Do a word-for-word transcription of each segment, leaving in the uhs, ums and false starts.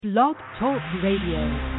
Blog Talk Radio.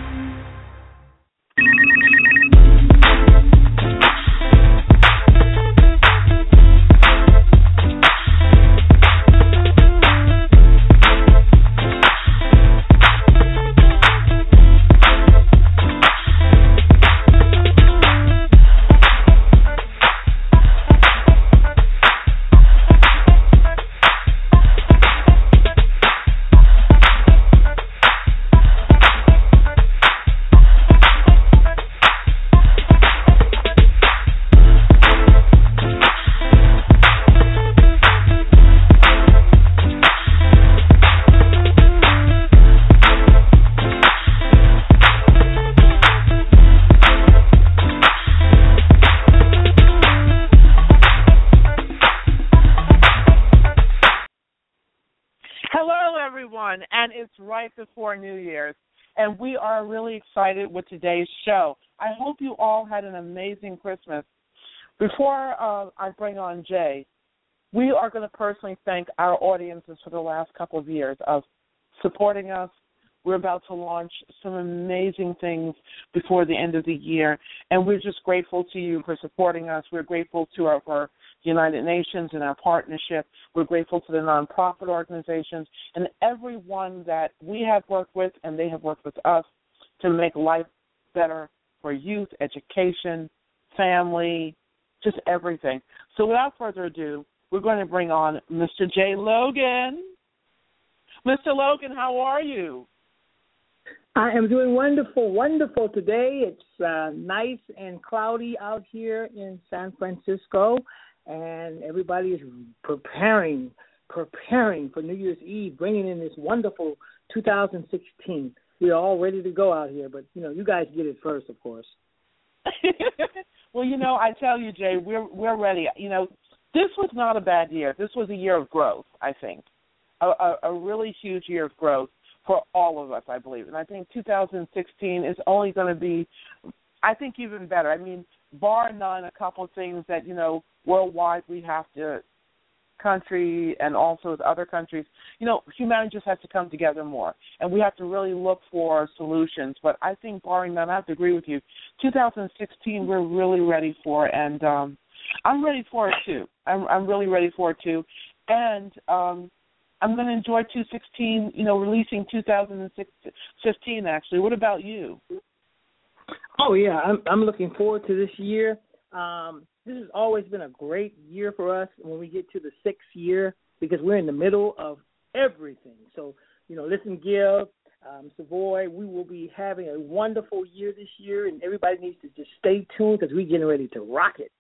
And it's right before New Year's, and we are really excited with today's show. I hope you all had an amazing Christmas. Before uh, I bring on Jay, we are going to personally thank our audiences for the last couple of years of supporting us. We're about to launch some amazing things before the end of the year, and we're just grateful to you for supporting us. We're grateful to our, our United Nations and our partnership. We're grateful to the nonprofit organizations and everyone that we have worked with and they have worked with us to make life better for youth, education, family, just everything. So without further ado, we're going to bring on Mister Jay Logan. Mister Logan, how are you? I am doing wonderful, wonderful today. It's uh, nice and cloudy out here in San Francisco, and everybody is preparing, preparing for New Year's Eve, bringing in this wonderful two thousand sixteen. We're all ready to go out here, but, you know, you guys get it first, of course. Well, you know, I tell you, Jay, we're we're ready. You know, this was not a bad year. This was a year of growth, I think, a, a, a really huge year of growth for all of us, I believe. And I think two thousand sixteen is only going to be, I think, even better. I mean, bar none, a couple of things that, you know, worldwide we have to, country and also with other countries, you know, humanity just has to come together more. And we have to really look for solutions. But I think, barring none, I have to agree with you, two thousand sixteen we're really ready for. And um, I'm ready for it, too. I'm, I'm really ready for it, too. And um, I'm going to enjoy two thousand sixteen, you know, releasing two thousand fifteen, actually. What about you? Oh, yeah, I'm, I'm looking forward to this year. Um, this has always been a great year for us when we get to the sixth year because we're in the middle of everything. So, you know, listen, give, um, Savoy, we will be having a wonderful year this year, and everybody needs to just stay tuned because we're getting ready to rock it.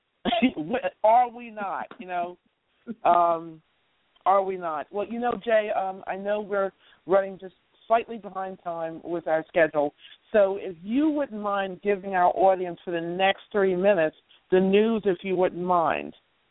Are we not, you know? Um Are we not? Well, you know, Jay, um, I know we're running just slightly behind time with our schedule. So if you wouldn't mind giving our audience for the next three minutes the news, if you wouldn't mind.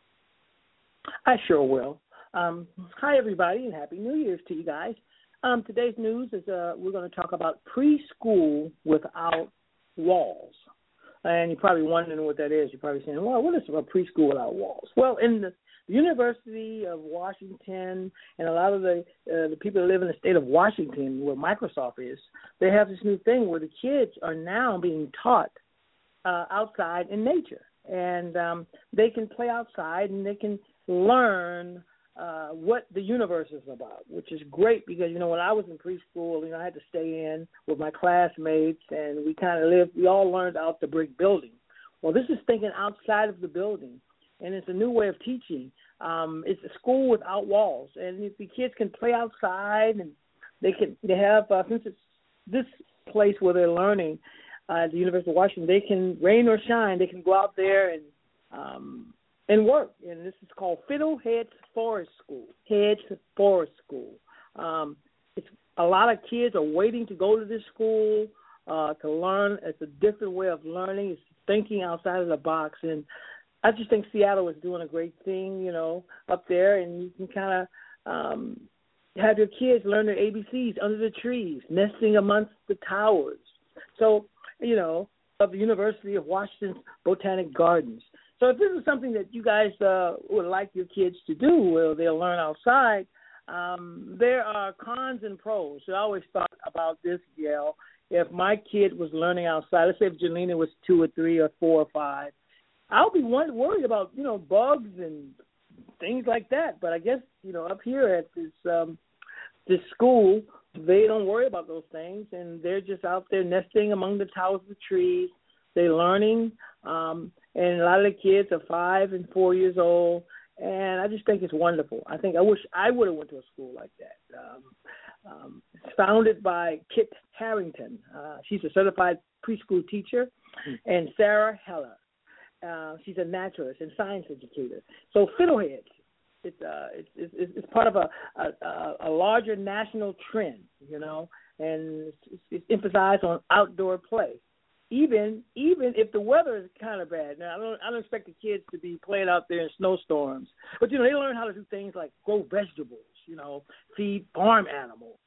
I sure will. Um, hi, everybody, and Happy New Year's to you guys. Um, today's news is uh, we're going to talk about preschool without walls. And you're probably wondering what that is. You're probably saying, well, what is a preschool without walls? Well, in the The University of Washington and a lot of the uh, the people that live in the state of Washington, where Microsoft is, they have this new thing where the kids are now being taught uh, outside in nature. And um, they can play outside and they can learn uh, what the universe is about, which is great because, you know, when I was in preschool, you know, I had to stay in with my classmates and we kind of lived, we all learned out the brick building. Well, this is thinking outside of the building. And it's a new way of teaching. Um, it's a school without walls, and if the kids can play outside, and they can they have uh, since it's this place where they're learning uh, at the University of Washington, they can rain or shine, they can go out there and um, and work. And this is called Fiddlehead Forest School. Head Forest School. Um, it's a lot of kids are waiting to go to this school uh, to learn. It's a different way of learning. It's thinking outside of the box and I just think Seattle is doing a great thing, you know, up there, and you can kind of um, have your kids learn their A B Cs under the trees, nesting amongst the towers. So, you know, of the University of Washington's Botanic Gardens. So if this is something that you guys uh, would like your kids to do, where they'll learn outside, Um, there are cons and pros. So I always thought about this, Gail. If my kid was learning outside, let's say if Jelena was two or three or four or five, I'll be one, worried about, you know, bugs and things like that. But I guess, you know, up here at this um, this school, they don't worry about those things, and they're just out there nesting among the towers of the trees. They're learning, um, and a lot of the kids are five and four years old, and I just think it's wonderful. I think I wish I would have went to a school like that. Um, um, it's founded by Kit Harrington. Uh, she's a certified preschool teacher, and Sarah Heller. Uh, she's a naturalist and science educator. So Fiddleheads, it's, uh, it's, it's, it's part of a, a, a larger national trend, you know, and it's, it's emphasized on outdoor play. Even even if the weather is kind of bad. Now, I don't I don't expect the kids to be playing out there in snowstorms, but you know they learn how to do things like grow vegetables, you know, feed farm animals,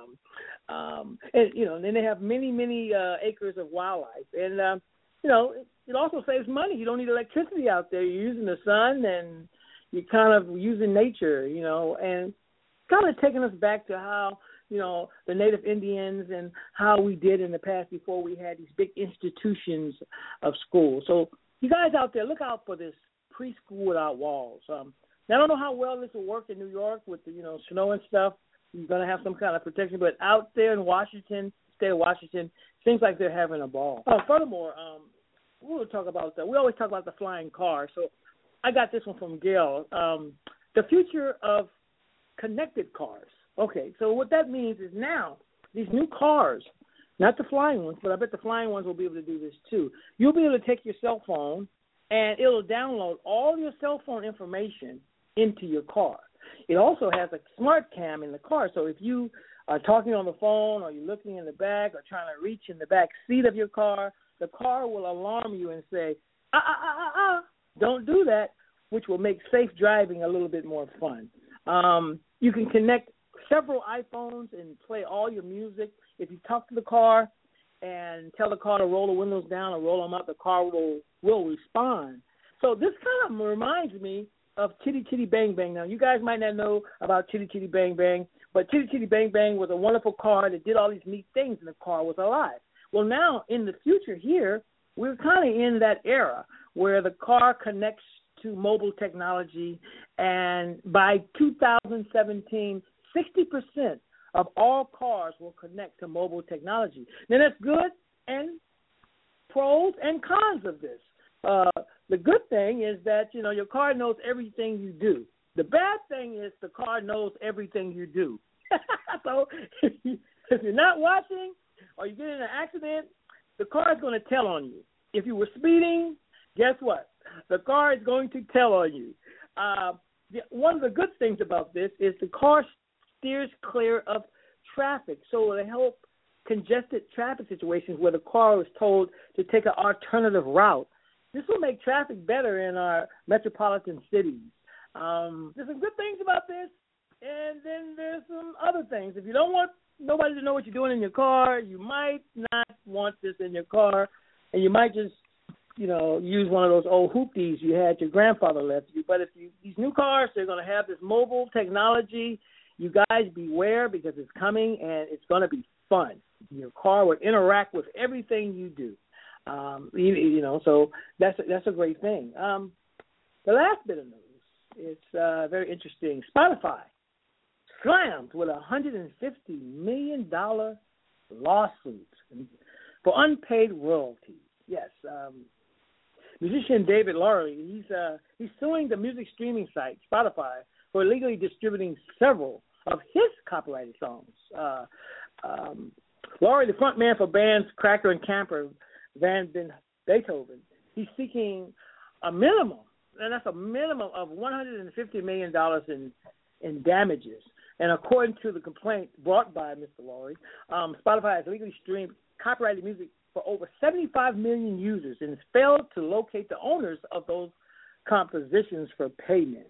um, um, and you know, and then they have many many uh, acres of wildlife, and uh, you know it, it also saves money. You don't need electricity out there. You're using the sun, and you're kind of using nature, you know, and kind of taking us back to how, you know, the Native Indians and how we did in the past before we had these big institutions of school. So you guys out there, look out for this preschool without walls. Um, now, I don't know how well this will work in New York with the, you know, snow and stuff. You're going to have some kind of protection. But out there in Washington, state of Washington, seems like they're having a ball. Uh, furthermore, um, we'll talk about that. We always talk about the flying car. So I got this one from Gail. Um, the future of connected cars. Okay, so what that means is now these new cars, not the flying ones, but I bet the flying ones will be able to do this too. You'll be able to take your cell phone and it'll download all your cell phone information into your car. It also has a smart cam in the car, so if you are talking on the phone or you're looking in the back or trying to reach in the back seat of your car, the car will alarm you and say, ah, ah, ah, ah, ah, don't do that, which will make safe driving a little bit more fun. Um, you can connect several iPhones and play all your music. If you talk to the car and tell the car to roll the windows down or roll them up, the car will will respond. So this kind of reminds me of Chitty Chitty Bang Bang. Now, you guys might not know about Chitty Chitty Bang Bang, but Chitty Chitty Bang Bang was a wonderful car that did all these neat things, and the car was alive. Well, now in the future here, we're kind of in that era where the car connects to mobile technology, and by two thousand seventeen, sixty percent of all cars will connect to mobile technology. Now, that's good and pros and cons of this. Uh, the good thing is that, you know, your car knows everything you do. The bad thing is the car knows everything you do. So if, you, if you're not watching or you get in an accident, the car is going to tell on you. If you were speeding, guess what? The car is going to tell on you. Uh, the, one of the good things about this is the car steers clear of traffic, so it'll help congested traffic situations where the car is told to take an alternative route. This will make traffic better in our metropolitan cities. Um, there's some good things about this, and then there's some other things. If you don't want nobody to know what you're doing in your car, you might not want this in your car, and you might just, you know, use one of those old hoopties you had your grandfather left you. But if you, these new cars, they're going to have this mobile technology. You guys beware, because it's coming and it's going to be fun. Your car will interact with everything you do. Um, you, you know, so that's a, that's a great thing. Um, the last bit of news, it's uh, very interesting. Spotify slammed with a one hundred fifty million dollars lawsuit for unpaid royalties. Yes, um, musician David Lowery, he's uh, he's suing the music streaming site Spotify for illegally distributing several of his copyrighted songs. Uh, um, Lowery, the front man for bands Cracker and Camper, Van Ben Beethoven, he's seeking a minimum, and that's a minimum of one hundred fifty million dollars in in damages. And according to the complaint brought by Mister Lowery, um, Spotify has illegally streamed copyrighted music for over seventy-five million users and has failed to locate the owners of those compositions for payment.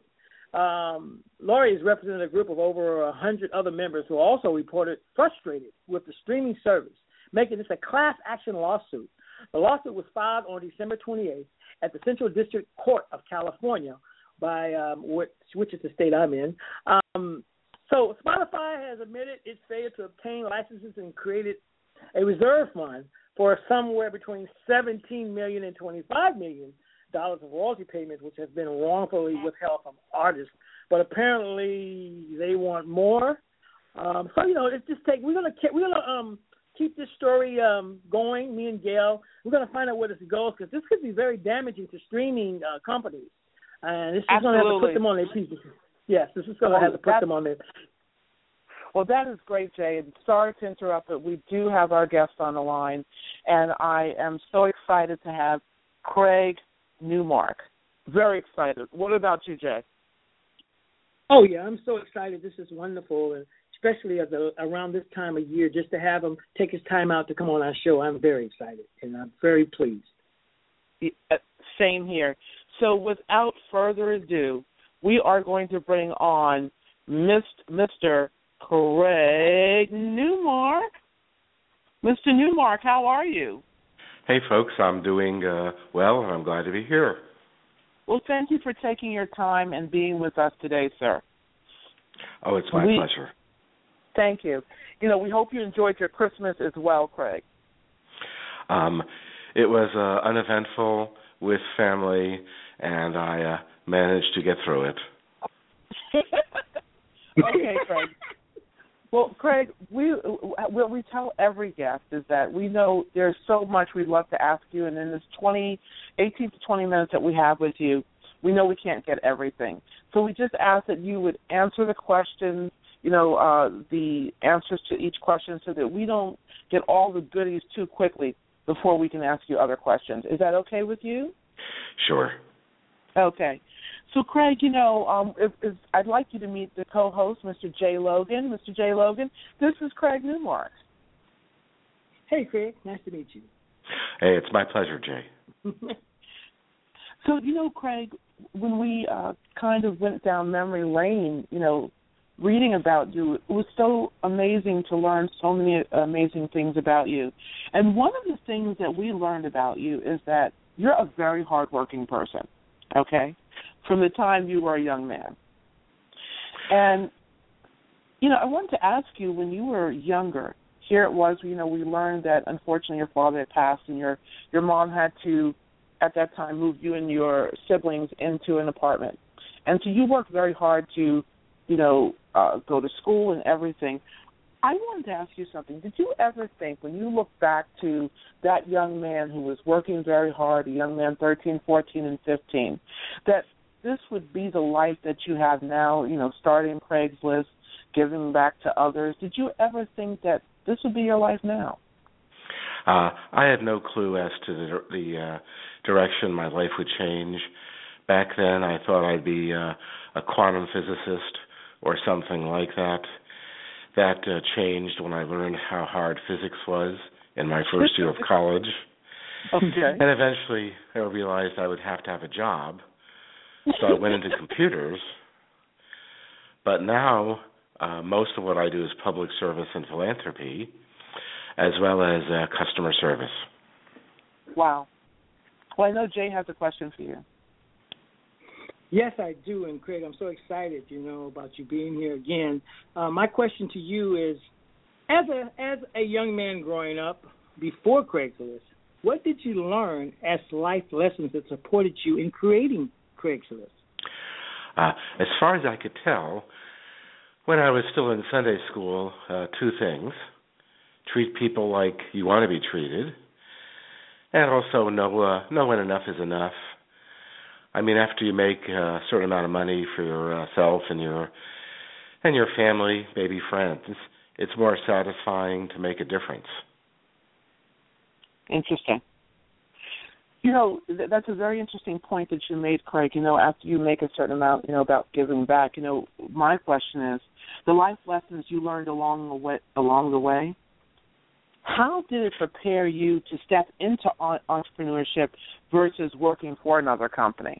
Um, Lowery has represented a group of over one hundred other members who also reported frustrated with the streaming service, making this a class action lawsuit. The lawsuit was filed on December twenty-eighth at the Central District Court of California, by um, which, which is the state I'm in. Um, So Spotify has admitted its failure to obtain licenses and created a reserve fund for somewhere between seventeen million dollars and twenty-five million dollars of royalty payments, which has been wrongfully withheld from artists. But apparently they want more. Um, so you know, it's just take. We're gonna we're gonna um, keep this story um, going. Me and Gail, we're gonna find out where this goes because this could be very damaging to streaming uh, companies, and this is gonna have to put them on their feet. Yes, this is gonna have to put them on their. Well, that is great, Jay. And sorry to interrupt, but we do have our guest on the line, and I am so excited to have Craig Newmark. Very excited. What about you, Jay? Oh yeah, I'm so excited. This is wonderful, and especially at the, around this time of year, just to have him take his time out to come on our show. I'm very excited, and I'm very pleased. Same here. So without further ado, we are going to bring on Mister Craig Newmark. Mister Newmark, how are you? Hey, folks, I'm doing uh, well, and I'm glad to be here. Well, thank you for taking your time and being with us today, sir. Oh, it's my we, pleasure. Thank you. You know, we hope you enjoyed your Christmas as well, Craig. Um, it was uh, uneventful with family, and I uh, managed to get through it. Okay, Craig. Well, Craig, we what we tell every guest is that we know there's so much we'd love to ask you, and in this twenty, eighteen to twenty minutes that we have with you, we know we can't get everything. So we just ask that you would answer the questions, you know, uh, the answers to each question so that we don't get all the goodies too quickly before we can ask you other questions. Is that okay with you? Sure. Okay. So, Craig, you know, um, if, if I'd like you to meet the co-host, Mister Jay Logan. Mister Jay Logan, this is Craig Newmark. Hey, Craig. Nice to meet you. Hey, it's my pleasure, Jay. So, you know, Craig, when we uh, kind of went down memory lane, you know, reading about you, it was so amazing to learn so many amazing things about you. And one of the things that we learned about you is that you're a very hardworking person, okay? From the time you were a young man. And, you know, I wanted to ask you, when you were younger, here it was, you know, we learned that unfortunately your father had passed and your, your mom had to, at that time, move you and your siblings into an apartment. And so you worked very hard to, you know, uh, go to school and everything. I wanted to ask you something. Did you ever think, when you look back to that young man who was working very hard, a young man thirteen, fourteen, and fifteen, that this would be the life that you have now, you know, starting Craigslist, giving back to others? Did you ever think that this would be your life now? Uh, I had no clue as to the, the uh, direction my life would change. Back then, I thought I'd be uh, a quantum physicist or something like that. That uh, changed when I learned how hard physics was in my first year of college. Okay. And eventually, I realized I would have to have a job. So I went into computers, but now uh, most of what I do is public service and philanthropy, as well as uh, customer service. Wow. Well, I know Jay has a question for you. Yes, I do, and Craig, I'm so excited, you know, about you being here again. Uh, my question to you is, as a as a young man growing up before Craigslist, what did you learn as life lessons that supported you in creating Craigslist? Uh, as far as I could tell, when I was still in Sunday school, uh, two things. Treat people like you want to be treated, and also know, uh, know when enough is enough. I mean, after you make a certain amount of money for yourself and your and your family, maybe friends, it's more satisfying to make a difference. Interesting. You know, th- that's a very interesting point that you made, Craig. You know, after you make a certain amount, you know, about giving back. You know, my question is, the life lessons you learned along the way, along the way, how did it prepare you to step into entrepreneurship versus working for another company?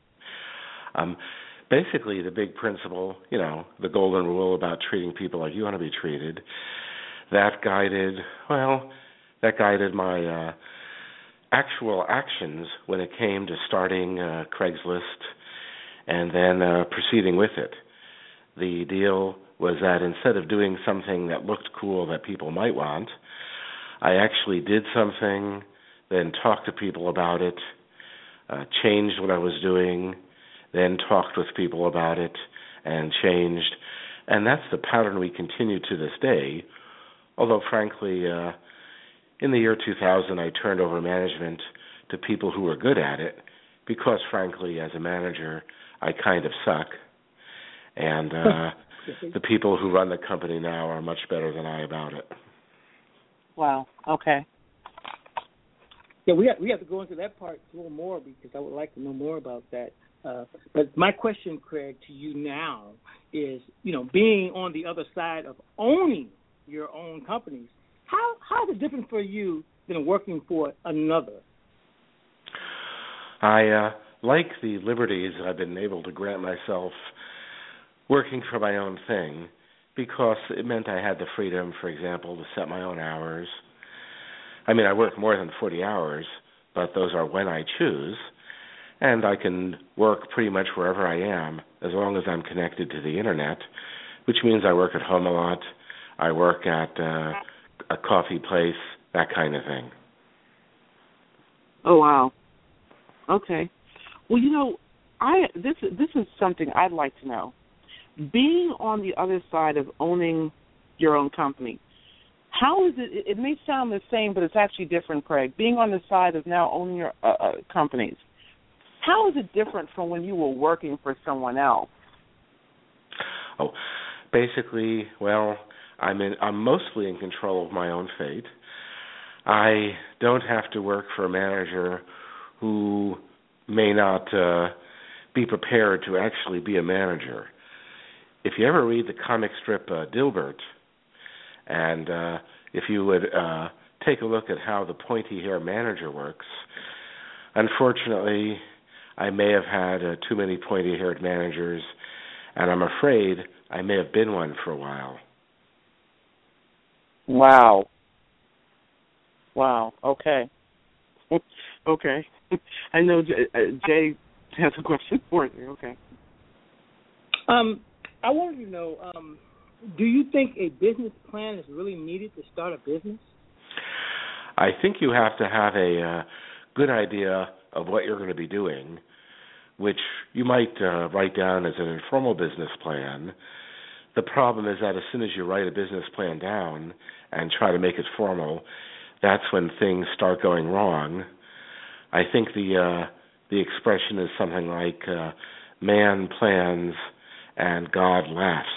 Um, basically, the big principle, you know, the golden rule about treating people like you want to be treated, that guided, well, that guided my uh, actual actions when it came to starting uh, Craigslist and then uh, proceeding with it. The deal was that instead of doing something that looked cool that people might want, I actually did something, then talked to people about it, uh, changed what I was doing, then talked with people about it and changed. And that's the pattern we continue to this day, although frankly, uh, in the year two thousand, I turned over management to people who were good at it because, frankly, as a manager, I kind of suck. And uh, the people who run the company now are much better than I about it. Wow. Okay. Yeah, we have, we have to go into that part a little more because I would like to know more about that. Uh, but my question, Craig, to you now is, you know, being on the other side of owning your own companies, how how is it different for you than working for another? I uh, like the liberties that I've been able to grant myself working for my own thing because it meant I had the freedom, for example, to set my own hours. I mean, I work more than forty hours, but those are when I choose, and I can work pretty much wherever I am as long as I'm connected to the Internet, which means I work at home a lot, I work at uh, a coffee place, that kind of thing. Oh, wow. Okay. Well, you know, I this this is something I'd like to know. Being on the other side of owning your own company, how is it? It may sound the same, but it's actually different, Craig. Being on the side of now owning your uh, uh, companies, how is it different from when you were working for someone else? Oh, basically, well, I'm in, I'm mostly in control of my own fate. I don't have to work for a manager who may not uh, be prepared to actually be a manager. If you ever read the comic strip uh, Dilbert, and uh, if you would uh, take a look at how the pointy-hair manager works, unfortunately, I may have had uh, too many pointy-haired managers, and I'm afraid I may have been one for a while. Wow. Wow. Okay. Okay. I know Jay, uh, Jay has a question for you. Okay. Um, I wanted to know, um, do you think a business plan is really needed to start a business? I think you have to have a uh, good idea of what you're going to be doing, which you might uh, write down as an informal business plan. The problem is that as soon as you write a business plan down and try to make it formal, that's when things start going wrong. I think the uh, the expression is something like uh, man plans and God laughs.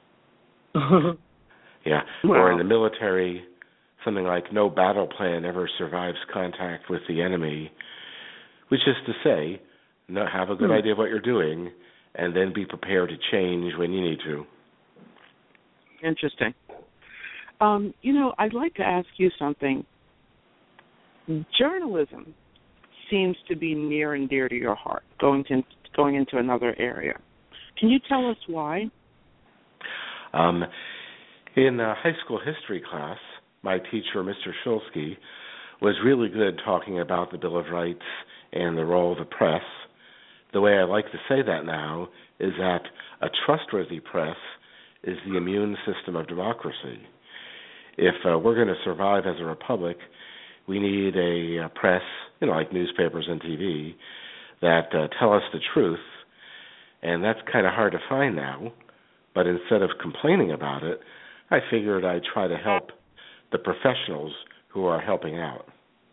Yeah. Wow. Or in the military, something like no battle plan ever survives contact with the enemy, which is to say, no, have a good hmm. idea of what you're doing and then be prepared to change when you need to. Interesting. Um, you know, I'd like to ask you something. Journalism seems to be near and dear to your heart, going to going into another area. Can you tell us why? Um, in uh, high school history class, my teacher, Mister Shulsky, was really good talking about the Bill of Rights and the role of the press. The way I like to say that now is that a trustworthy press is the immune system of democracy. If uh, we're going to survive as a republic, we need a, a press, you know, like newspapers and T V, that uh, tell us the truth, and that's kind of hard to find now. But instead of complaining about it, I figured I'd try to help the professionals who are helping out.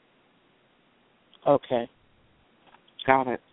Okay. Got it.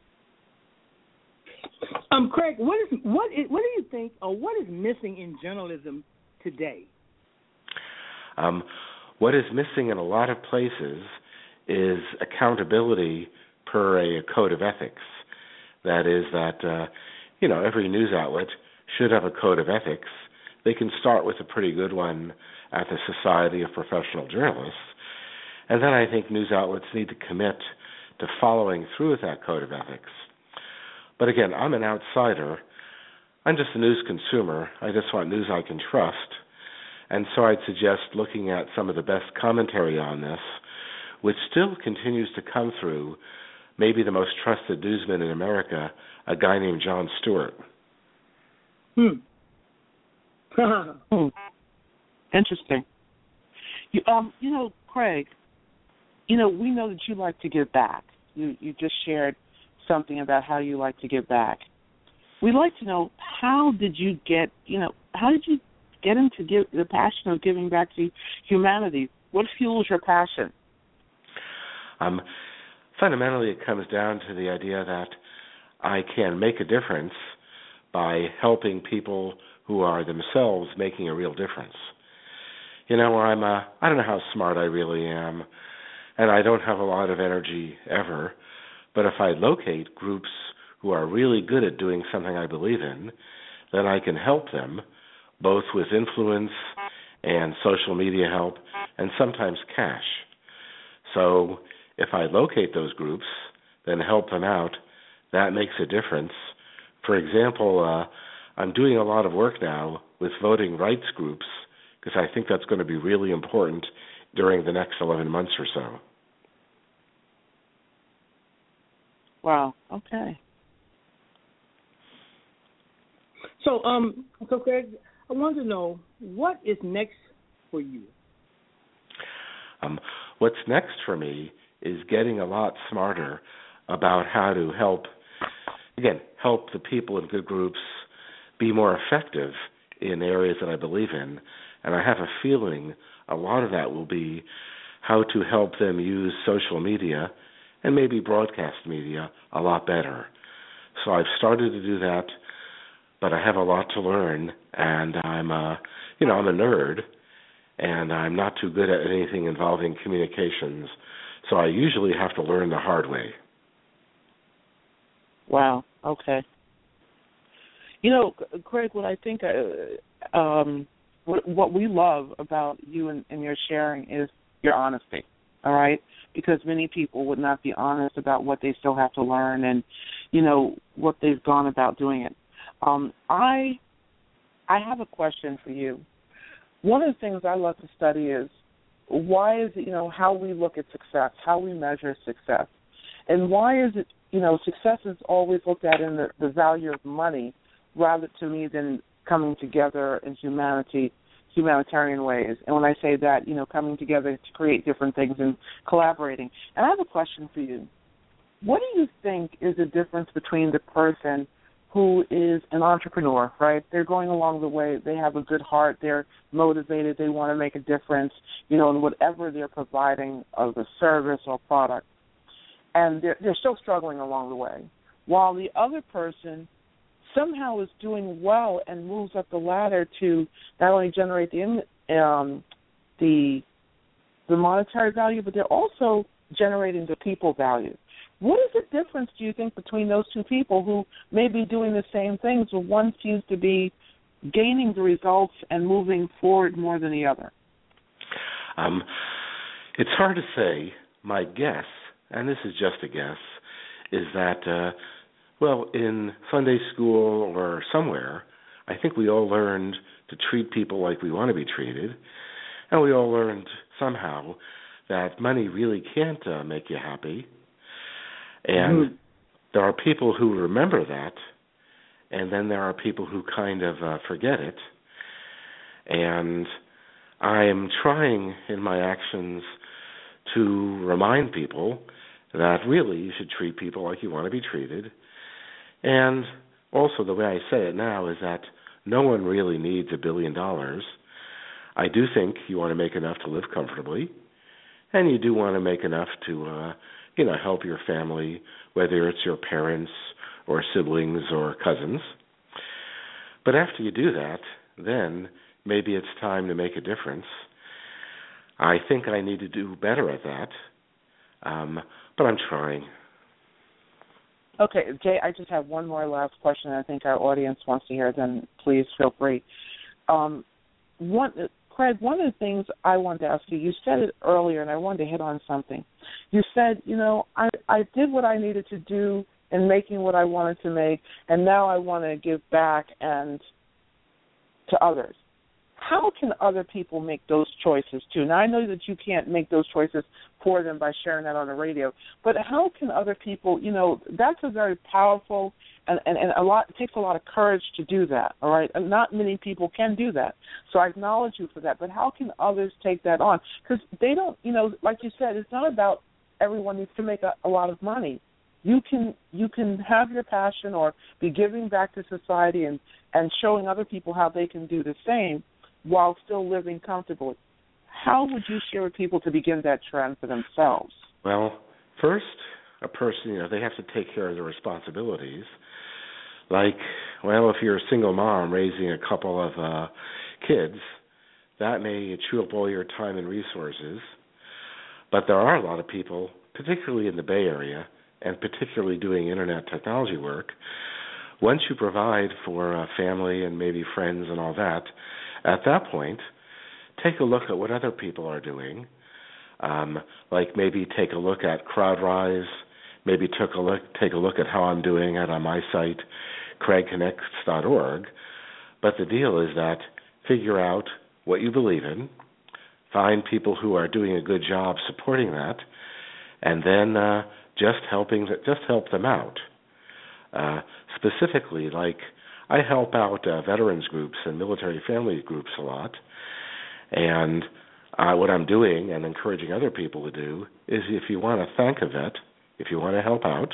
Um, Craig, what is what is what do you think, or what is missing in journalism today? Um, what is missing in a lot of places is accountability per a code of ethics. That is that, uh, you know, every news outlet should have a code of ethics. They can start with a pretty good one at the Society of Professional Journalists. And then I think news outlets need to commit to following through with that code of ethics. But again, I'm an outsider. I'm just a news consumer. I just want news I can trust. And so I'd suggest looking at some of the best commentary on this, which still continues to come through maybe the most trusted newsman in America, a guy named Jon Stewart. Hmm. hmm. Interesting. You, um, you know, Craig, you know, we know that you like to give back. You you just shared something about how you like to give back. We'd like to know, how did you get, you know, how did you get into give, the passion of giving back to humanity? What fuels your passion? Um, fundamentally, it comes down to the idea that I can make a difference by helping people who are themselves making a real difference. You know, I'm uh, I don't know how smart I really am, and I don't have a lot of energy ever, but if I locate groups who are really good at doing something I believe in, then I can help them, both with influence and social media help, and sometimes cash. So if I locate those groups, then help them out, that makes a difference. For example, uh, I'm doing a lot of work now with voting rights groups, because I think that's going to be really important during the next eleven months or so. Wow, okay. So, um, so Craig, I want to know, what is next for you? Um, what's next for me is getting a lot smarter about how to help, again, help the people in good groups be more effective in areas that I believe in. And I have a feeling a lot of that will be how to help them use social media and maybe broadcast media a lot better. So I've started to do that, but I have a lot to learn, and I'm a, you know, I'm a nerd, and I'm not too good at anything involving communications, so I usually have to learn the hard way. Wow, okay. You know, Craig, what I think, uh, um, what, what we love about you and, and your sharing is your honesty, all right? Because many people would not be honest about what they still have to learn and, you know, what they've gone about doing it. Um, I I have a question for you. One of the things I love to study is why is it, you know, how we look at success, how we measure success. And why is it, you know, success is always looked at in the, the value of money rather to me than coming together in humanity, humanitarian ways. And when I say that, you know, coming together to create different things and collaborating. And I have a question for you. What do you think is the difference between the person who is an entrepreneur, right? They're going along the way. They have a good heart. They're motivated. They want to make a difference, you know, in whatever they're providing of a service or product. And they're, they're still struggling along the way. While the other person somehow is doing well and moves up the ladder to not only generate the um, the the monetary value, but they're also generating the people value. What is the difference, do you think, between those two people who may be doing the same things, but one seems to be gaining the results and moving forward more than the other? Um, it's hard to say. My guess, and this is just a guess, is that, uh, well, in Sunday school or somewhere, I think we all learned to treat people like we want to be treated, and we all learned somehow that money really can't uh, make you happy. And mm-hmm. there are people who remember that, and then there are people who kind of uh, forget it. And I am trying in my actions to remind people that really you should treat people like you want to be treated. And also the way I say it now is that no one really needs a billion dollars. I do think you want to make enough to live comfortably, and you do want to make enough to, uh, you know, help your family, whether it's your parents or siblings or cousins. But after you do that, then maybe it's time to make a difference. I think I need to do better at that, um, but I'm trying. Okay, Jay, I just have one more last question I think our audience wants to hear, then please feel free. Um, one, Craig, one of the things I wanted to ask you, you said it earlier, and I wanted to hit on something. You said, you know, I, I did what I needed to do in making what I wanted to make, and now I want to give back and to others. how can other people make those choices too? Now, I know that you can't make those choices for them by sharing that on the radio, but how can other people, you know, that's a very powerful and, and, and a lot, it takes a lot of courage to do that, all right? And not many people can do that. So I acknowledge you for that, but how can others take that on? Because they don't, you know, like you said, it's not about everyone needs to make a, a lot of money. You can you can have your passion or be giving back to society and, and showing other people how they can do the same while still living comfortably. How would you share with people to begin that trend for themselves? Well, first, a person, you know, they have to take care of their responsibilities. Like, well, if you're a single mom raising a couple of uh, kids, that may chew up all your time and resources. But there are a lot of people, particularly in the Bay Area, and particularly doing Internet technology work, once you provide for a family and maybe friends and all that, at that point, take a look at what other people are doing. Um, like maybe take a look at CrowdRise, maybe took a look, take a look at how I'm doing it on my site, craig connects dot org. But the deal is that figure out what you believe in, find people who are doing a good job supporting that, and then uh, just helping, just help them out. Uh, specifically, like I help out uh, veterans groups and military family groups a lot, and uh, what I'm doing and encouraging other people to do is if you want to thank a vet, if you want to help out,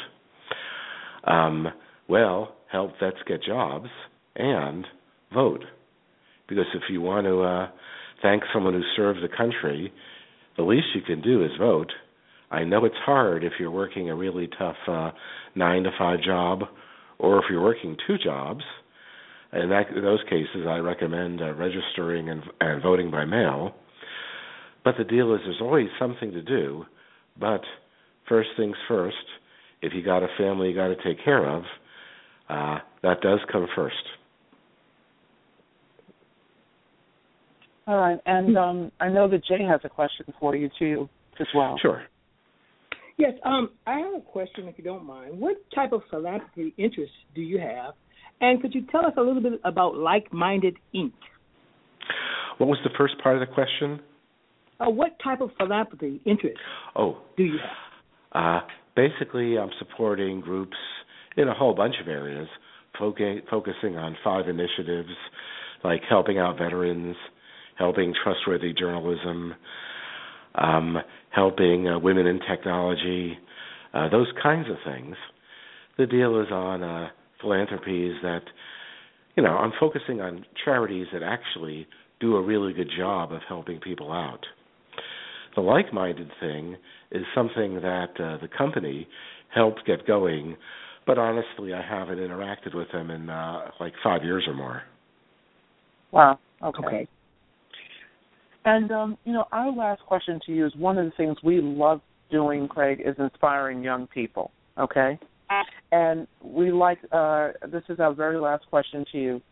um, well, help vets get jobs and vote. Because if you want to uh, thank someone who served the country, the least you can do is vote. I know it's hard if you're working a really tough uh, nine to five job, or if you're working two jobs. In, that, in those cases, I recommend uh, registering and, and voting by mail. But the deal is there's always something to do. But first things first, if you got a family you got to take care of, uh, that does come first. All right, and um, I know that Jay has a question for you too, as well. Sure. Yes, um, I have a question, if you don't mind. What type of philanthropy interests do you have? And could you tell us a little bit about Like-Minded Incorporated? What was the first part of the question? Uh, what type of philanthropy interests oh. do you have? Uh, basically, I'm supporting groups in a whole bunch of areas, focusing, focusing on five initiatives, like helping out veterans, helping trustworthy journalism, um, helping uh, women in technology, uh, those kinds of things. The deal is on uh, philanthropies that, you know, I'm focusing on charities that actually do a really good job of helping people out. The like-minded thing is something that uh, the company helped get going, but honestly, I haven't interacted with them in uh, like five years or more. Wow. Okay. Okay. And, um, you know, our last question to you is one of the things we love doing, Craig, is inspiring young people, okay? And we like, uh, this is our very last question to you.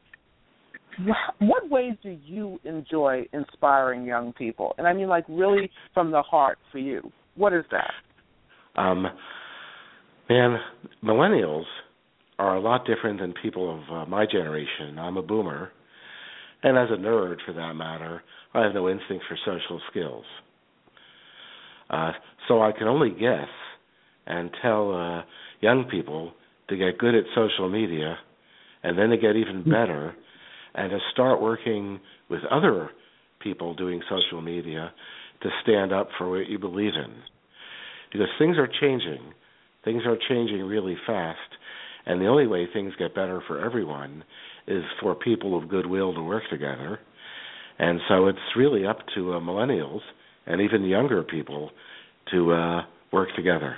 What ways do you enjoy inspiring young people? And I mean, like, really from the heart for you. What is that? Um, man, millennials are a lot different than people of uh, my generation. I'm a boomer. And as a nerd, for that matter, I have no instinct for social skills. Uh, so I can only guess and tell uh, young people to get good at social media and then to get even better and to start working with other people doing social media to stand up for what you believe in. Because things are changing. Things are changing really fast. And the only way things get better for everyone is for people of goodwill to work together. And so it's really up to uh, millennials and even younger people to uh, work together.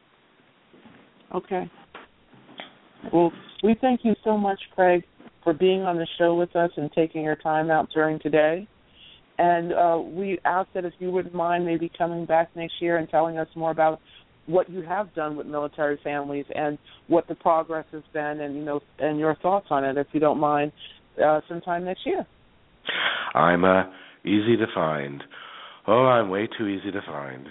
Okay. Well, we thank you so much, Craig, for being on the show with us and taking your time out during today. And uh, we ask that if you wouldn't mind maybe coming back next year and telling us more about what you have done with military families and what the progress has been, and you know, and your thoughts on it, if you don't mind, uh, sometime next year. I'm uh, easy to find. Oh, I'm way too easy to find.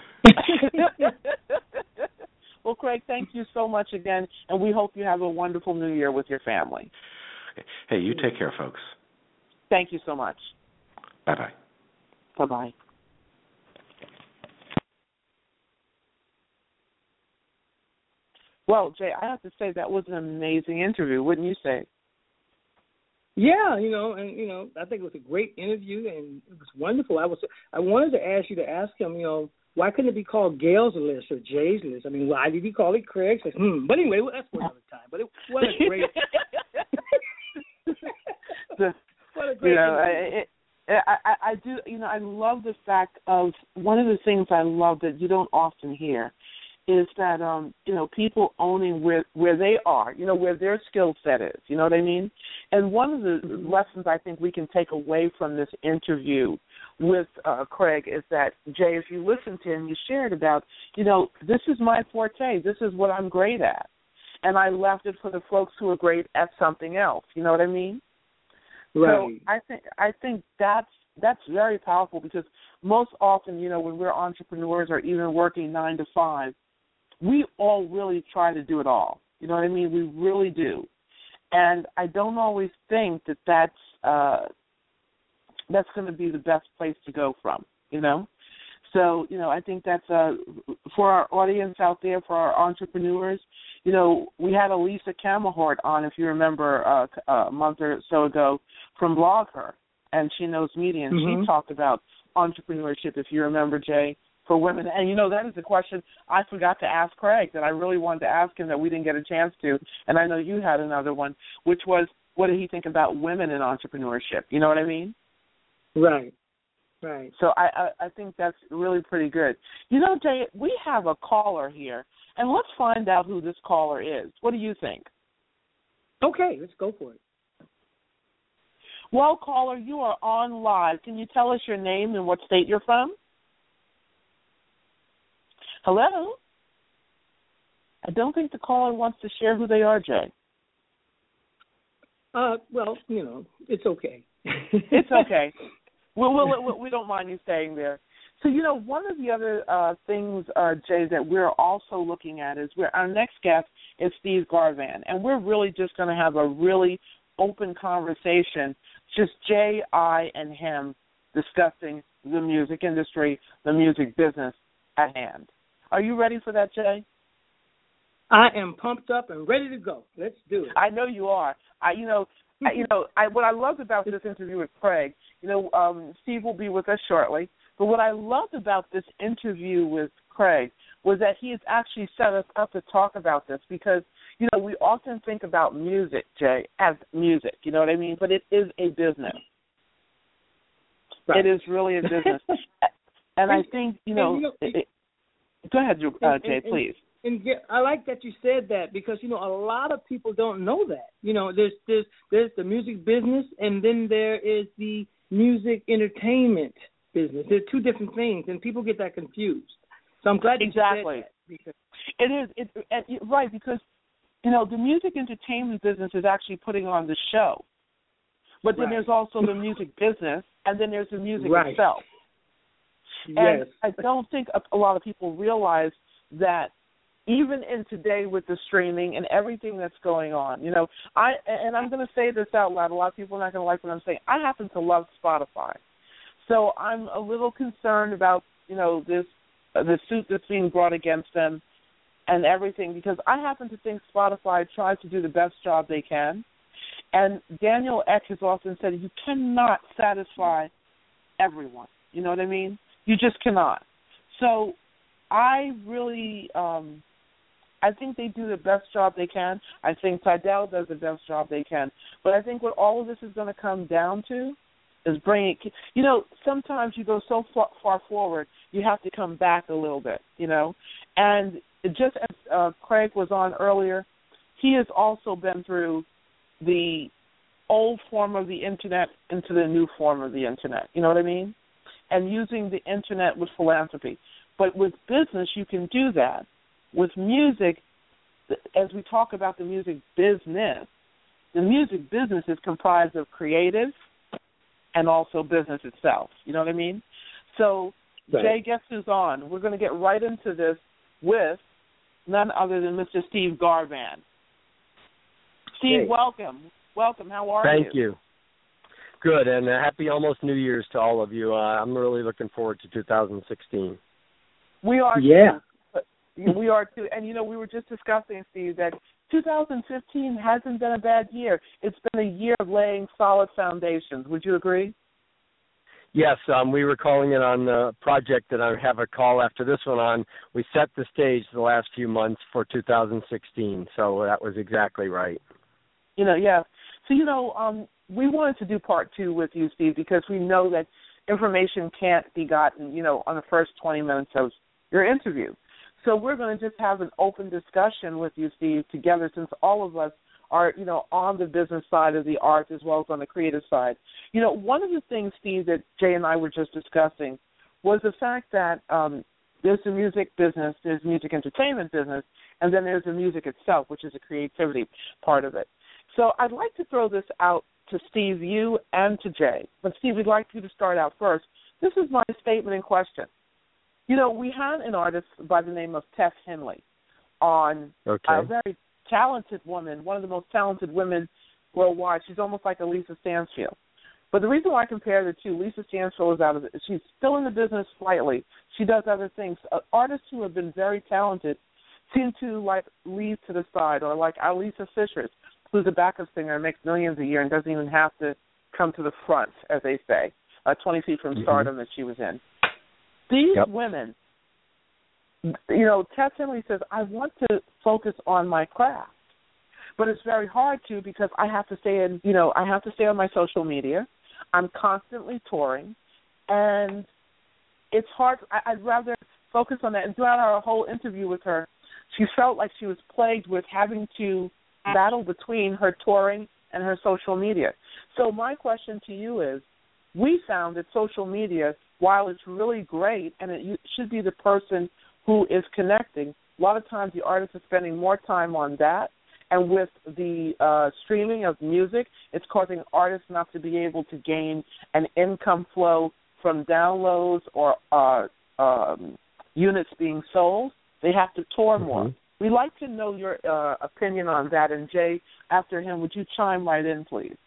Well, Craig, thank you so much again, and we hope you have a wonderful New Year with your family. Hey, you take care, folks. Thank you so much. Bye-bye. Bye-bye. Well, Jay, I have to say that was an amazing interview, wouldn't you say? Yeah, you know, and you know, I think it was a great interview, and it was wonderful. I was, I wanted to ask you to ask him, you know, why couldn't it be called Gail's List or Jay's List? I mean, why did he call it Craig's List? Hmm. But anyway, well, that's for another time. But it, what a great, the, what a great. You know, it, it, I, I, I do. You know, I love the fact of one of the things I love that you don't often hear is that um, you know, people owning where where they are, you know, where their skill set is. You know what I mean? And one of the mm-hmm. lessons I think we can take away from this interview with uh, Craig is that, Jay, if you listen to him, you shared about, you know, this is my forte. This is what I'm great at. And I left it for the folks who are great at something else. You know what I mean? Right. So I think I think that's that's very powerful because most often, you know, when we're entrepreneurs or even working nine to five, we all really try to do it all. You know what I mean? We really do. And I don't always think that that's, uh, that's going to be the best place to go from, you know? So, you know, I think that's, uh, for our audience out there, for our entrepreneurs, you know, we had Elisa Camahort on, if you remember, uh, a month or so ago from BlogHer, and she knows media, and mm-hmm. she talked about entrepreneurship, if you remember, Jay, for women. And, you know, that is a question I forgot to ask Craig that I really wanted to ask him that we didn't get a chance to. And I know you had another one, which was, what did he think about women in entrepreneurship? You know what I mean? Right, right. So I, I, I think that's really pretty good. You know, Jay, we have a caller here, and let's find out who this caller is. What do you think? Okay, let's go for it. Well, caller, you are on live. Can you tell us your name and what state you're from? Hello? I don't think the caller wants to share who they are, Jay. Uh, well, you know, it's okay. It's okay. We'll, we'll, we don't mind you staying there. So, you know, one of the other uh, things, uh, Jay, that we're also looking at is we're, our next guest is Steve Garvan, and we're really just going to have a really open conversation, just Jay, I, and him discussing the music industry, the music business at hand. Are you ready for that, Jay? I am pumped up and ready to go. Let's do it. I know you are. I, you know, I, you know, I, what I loved about this interview with Craig, you know, um, Steve will be with us shortly. But what I loved about this interview with Craig was that he has actually set us up to talk about this because, you know, we often think about music, Jay, as music. You know what I mean? But it is a business. Right. It is really a business. And I think, you know, you know it, it, go ahead, uh, Jay, and, please. And get, I like that you said that because, you know, a lot of people don't know that. You know, there's there's there's the music business and then there is the music entertainment business. They're two different things, and people get that confused. So I'm glad you exactly. said that. Because it is. It, it, right, because, you know, the music entertainment business is actually putting on the show. But then right. there's also the music business, and then there's the music right. itself. Yes. And I don't think a, a lot of people realize that even in today with the streaming and everything that's going on, you know, I and I'm going to say this out loud. A lot of people are not going to like what I'm saying. I happen to love Spotify. So I'm a little concerned about, you know, this uh, the suit that's being brought against them and everything because I happen to think Spotify tries to do the best job they can. And Daniel Ek has often said you cannot satisfy everyone. You know what I mean? You just cannot. So I really, um, I think they do the best job they can. I think Tidal does the best job they can. But I think what all of this is going to come down to is bringing, you know, sometimes you go so far, far forward, you have to come back a little bit, you know. And just as uh, Craig was on earlier, he has also been through the old form of the Internet into the new form of the Internet, you know what I mean? And using the Internet with philanthropy. But with business, you can do that. With music, as we talk about the music business, the music business is comprised of creative and also business itself. You know what I mean? So, right. Jay, guess who's on? We're going to get right into this with none other than Mister Steve Garvan. Steve, hey. welcome. Welcome. How are Thank you? you. Good, and a happy almost New Year's to all of you. Uh, I'm really looking forward to two thousand sixteen. We are. Yeah. Too. We are too. And, you know, we were just discussing, Steve, that two thousand fifteen hasn't been a bad year. It's been a year of laying solid foundations. Would you agree? Yes, um, we were calling it on the project that I have a call after this one on. We set the stage the last few months for two thousand sixteen, so that was exactly right. You know, yeah. So, you know, um, we wanted to do part two with you, Steve, because we know that information can't be gotten, you know, on the first twenty minutes of your interview. So we're going to just have an open discussion with you, Steve, together, since all of us are, you know, on the business side of the art as well as on the creative side. You know, one of the things, Steve, that Jay and I were just discussing was the fact that um, there's the music business, there's the music entertainment business, and then there's the music itself, which is a creativity part of it. So I'd like to throw this out to Steve, you, and to Jay. But, Steve, we'd like you to start out first. This is my statement in question. You know, we had an artist by the name of Tess Henley on okay. a very talented woman, one of the most talented women worldwide. She's almost like a Lisa Stansfield. But the reason why I compare the two, Lisa Stansfield is out of it. She's still in the business slightly. She does other things. Uh, artists who have been very talented seem to, like, leave to the side, or like Alisa Fishers, who's a backup singer and makes millions a year and doesn't even have to come to the front, as they say, uh, twenty feet from stardom mm-hmm. that she was in. These yep. women, you know, Tess Henley says, I want to focus on my craft, but it's very hard to because I have to stay in, you know, I have to stay on my social media. I'm constantly touring, and it's hard. I, I'd rather focus on that. And throughout our whole interview with her, she felt like she was plagued with having to battle between her touring and her social media. So my question to you is, we found that social media, while it's really great and it should be the person who is connecting, a lot of times the artist is spending more time on that. And with the uh, streaming of music, it's causing artists not to be able to gain an income flow from downloads or uh, um, units being sold. They have to tour more. Mm-hmm. We'd like to know your uh, opinion on that. And, Jay, after him, would you chime right in, please?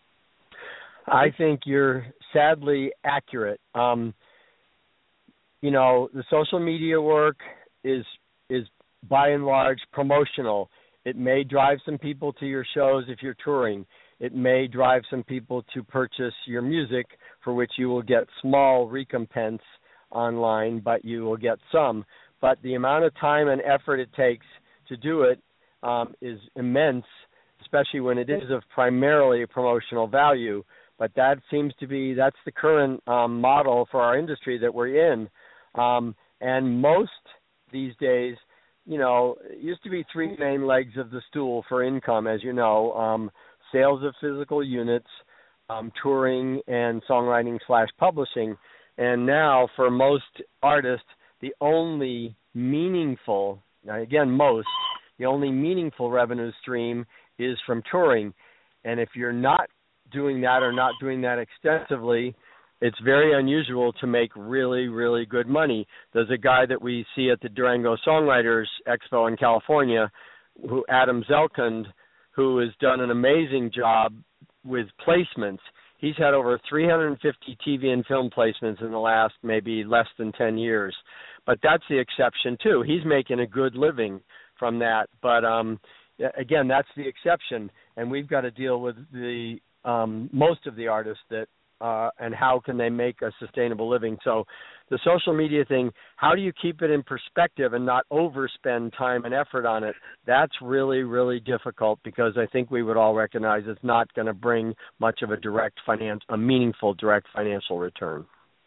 I think you're sadly accurate. Um, you know, the social media work is is by and large promotional. It may drive some people to your shows if you're touring. It may drive some people to purchase your music, for which you will get small recompense online, but you will get some. But the amount of time and effort it takes to do it um, is immense, especially when it is of primarily promotional value. But that seems to be, that's the current um, model for our industry that we're in. Um, and most these days, you know, it used to be three main legs of the stool for income, as you know, um, sales of physical units, um, touring, and songwriting slash publishing. And now for most artists, the only meaningful, again, most, the only meaningful revenue stream is from touring. And if you're not doing that or not doing that extensively, it's very unusual to make really, really good money. There's a guy that we see at the Durango Songwriters Expo in California, who Adam Zelkund, who has done an amazing job with placements. He's had over three hundred fifty T V and film placements in the last maybe less than ten years. But that's the exception, too. He's making a good living from that. But, um, again, that's the exception. And we've got to deal with the um, most of the artists that uh, and how can they make a sustainable living. So the social media thing, how do you keep it in perspective and not overspend time and effort on it? That's really, really difficult because I think we would all recognize it's not going to bring much of a direct finance, a meaningful direct financial return.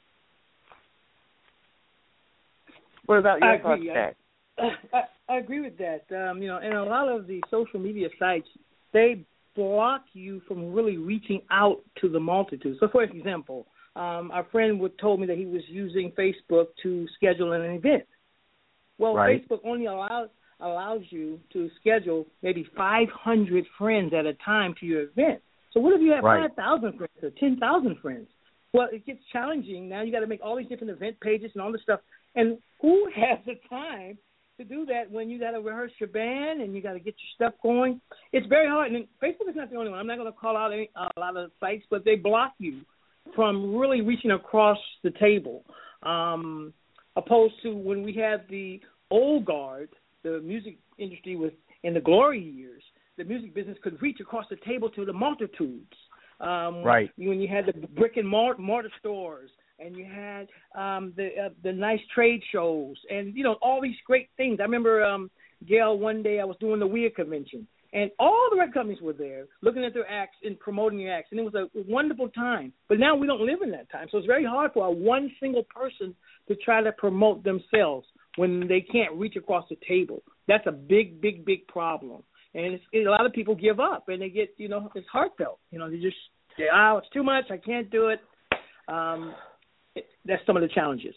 What about your thoughts, Jay? I, I, I agree with that. Um, you know, and a lot of the social media sites, they block you from really reaching out to the multitude. So, for example, um, our friend would told me that he was using Facebook to schedule an event. Well, right. Facebook only allows allows you to schedule maybe five hundred friends at a time to your event. So what if you have right. five thousand friends or ten thousand friends? Well, it gets challenging. Now you got to make all these different event pages and all this stuff. And who has the time to do that when you got to rehearse your band and you got to get your stuff going. It's very hard. And Facebook is not the only one. I'm not going to call out any, uh, a lot of sites, but they block you from really reaching across the table. Um, opposed to when we had the old guard, the music industry was in the glory years, the music business could reach across the table to the multitudes. Um, right. When you had the brick and mortar stores, and you had um, the uh, the nice trade shows, and you know all these great things. I remember, um, Gail, one day I was doing the W E A convention, and all the record companies were there, looking at their acts and promoting their acts, and it was a wonderful time. But now we don't live in that time, so it's very hard for a one single person to try to promote themselves when they can't reach across the table. That's a big, big, big problem. And it's, it, a lot of people give up, and they get, you know, it's heartfelt. You know, they just say, oh, it's too much, I can't do it. Um, it that's some of the challenges.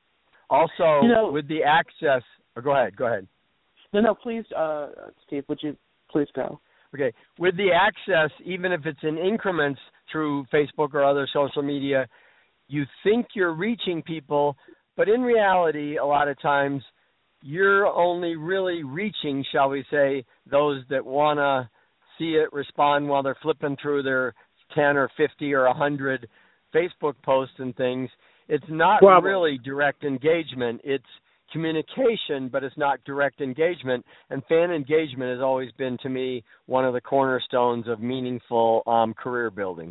Also, you know, with the access, or go ahead, go ahead. No, no, please, uh, Steve, would you please go? Okay. With the access, even if it's in increments through Facebook or other social media, you think you're reaching people, but in reality, a lot of times, you're only really reaching, shall we say, those that want to see it, respond while they're flipping through their ten or fifty or one hundred Facebook posts and things. It's not Bravo. really direct engagement. It's communication, but it's not direct engagement. And fan engagement has always been, to me, one of the cornerstones of meaningful um, career building.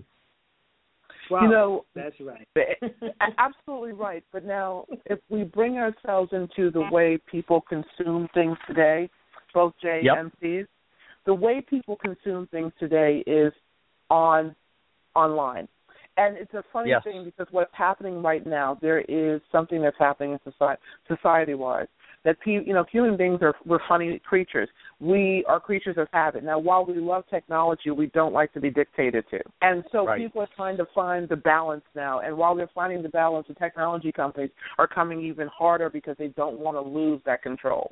Wow, you know, that's right. Absolutely right. But now, if we bring ourselves into the way people consume things today, both Jay yep. and Steve, the way people consume things today is on online. And it's a funny yes. thing because what's happening right now, there is something that's happening in society, society-wise. That pe- you know, human beings are we're funny creatures. We are creatures of habit. Now, while we love technology, we don't like to be dictated to, and so right. people are trying to find the balance now. And while they're finding the balance, the technology companies are coming even harder because they don't want to lose that control.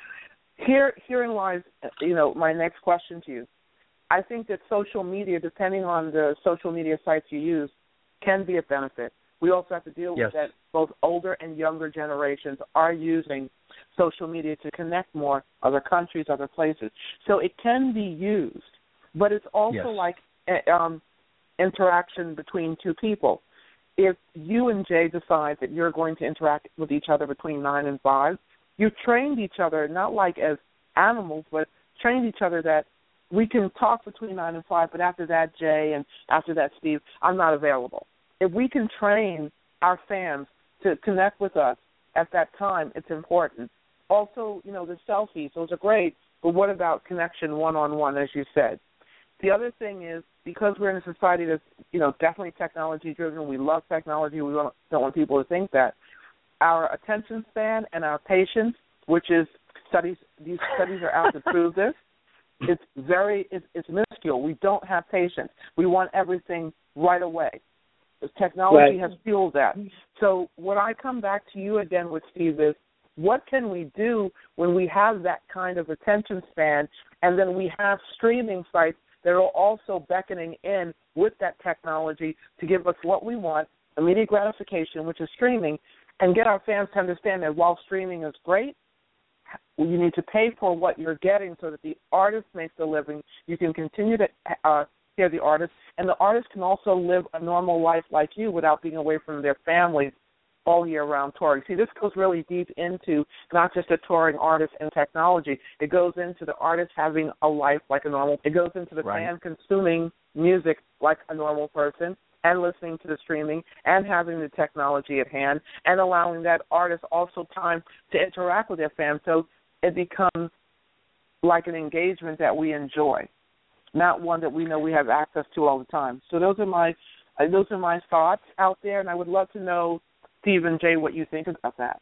Here, herein lies, you know, my next question to you. I think that social media, depending on the social media sites you use, can be a benefit. We also have to deal yes. with that both older and younger generations are using social media to connect more, other countries, other places. So it can be used, but it's also yes. like um, interaction between two people. If you and Jay decide that you're going to interact with each other between nine and five, you trained each other, not like as animals, but trained each other that we can talk between nine and five, but after that, Jay, and after that, Steve, I'm not available. If we can train our fans to connect with us at that time, it's important. Also, you know, the selfies, those are great, but what about connection one-on-one, as you said? The other thing is, because we're in a society that's, you know, definitely technology-driven, we love technology, we don't want people to think that, our attention span and our patience, which is studies, these studies are out to prove this, it's very, it's, it's minuscule. We don't have patience. We want everything right away. Technology right. has fueled that. So when I come back to you again with Steve is, what can we do when we have that kind of attention span, and then we have streaming sites that are also beckoning in with that technology to give us what we want, immediate gratification, which is streaming, and get our fans to understand that while streaming is great, you need to pay for what you're getting so that the artist makes a living. You can continue to uh, hear the artist, and the artist can also live a normal life like you without being away from their families all year round touring. See, this goes really deep into not just a touring artist and technology. It goes into the artist having a life like a normal. It goes into the right. fan consuming music like a normal person and listening to the streaming and having the technology at hand and allowing that artist also time to interact with their fans. So it becomes like an engagement that we enjoy, not one that we know we have access to all the time. So those are my uh, those are my thoughts out there, and I would love to know, Steve and Jay, what you think about that.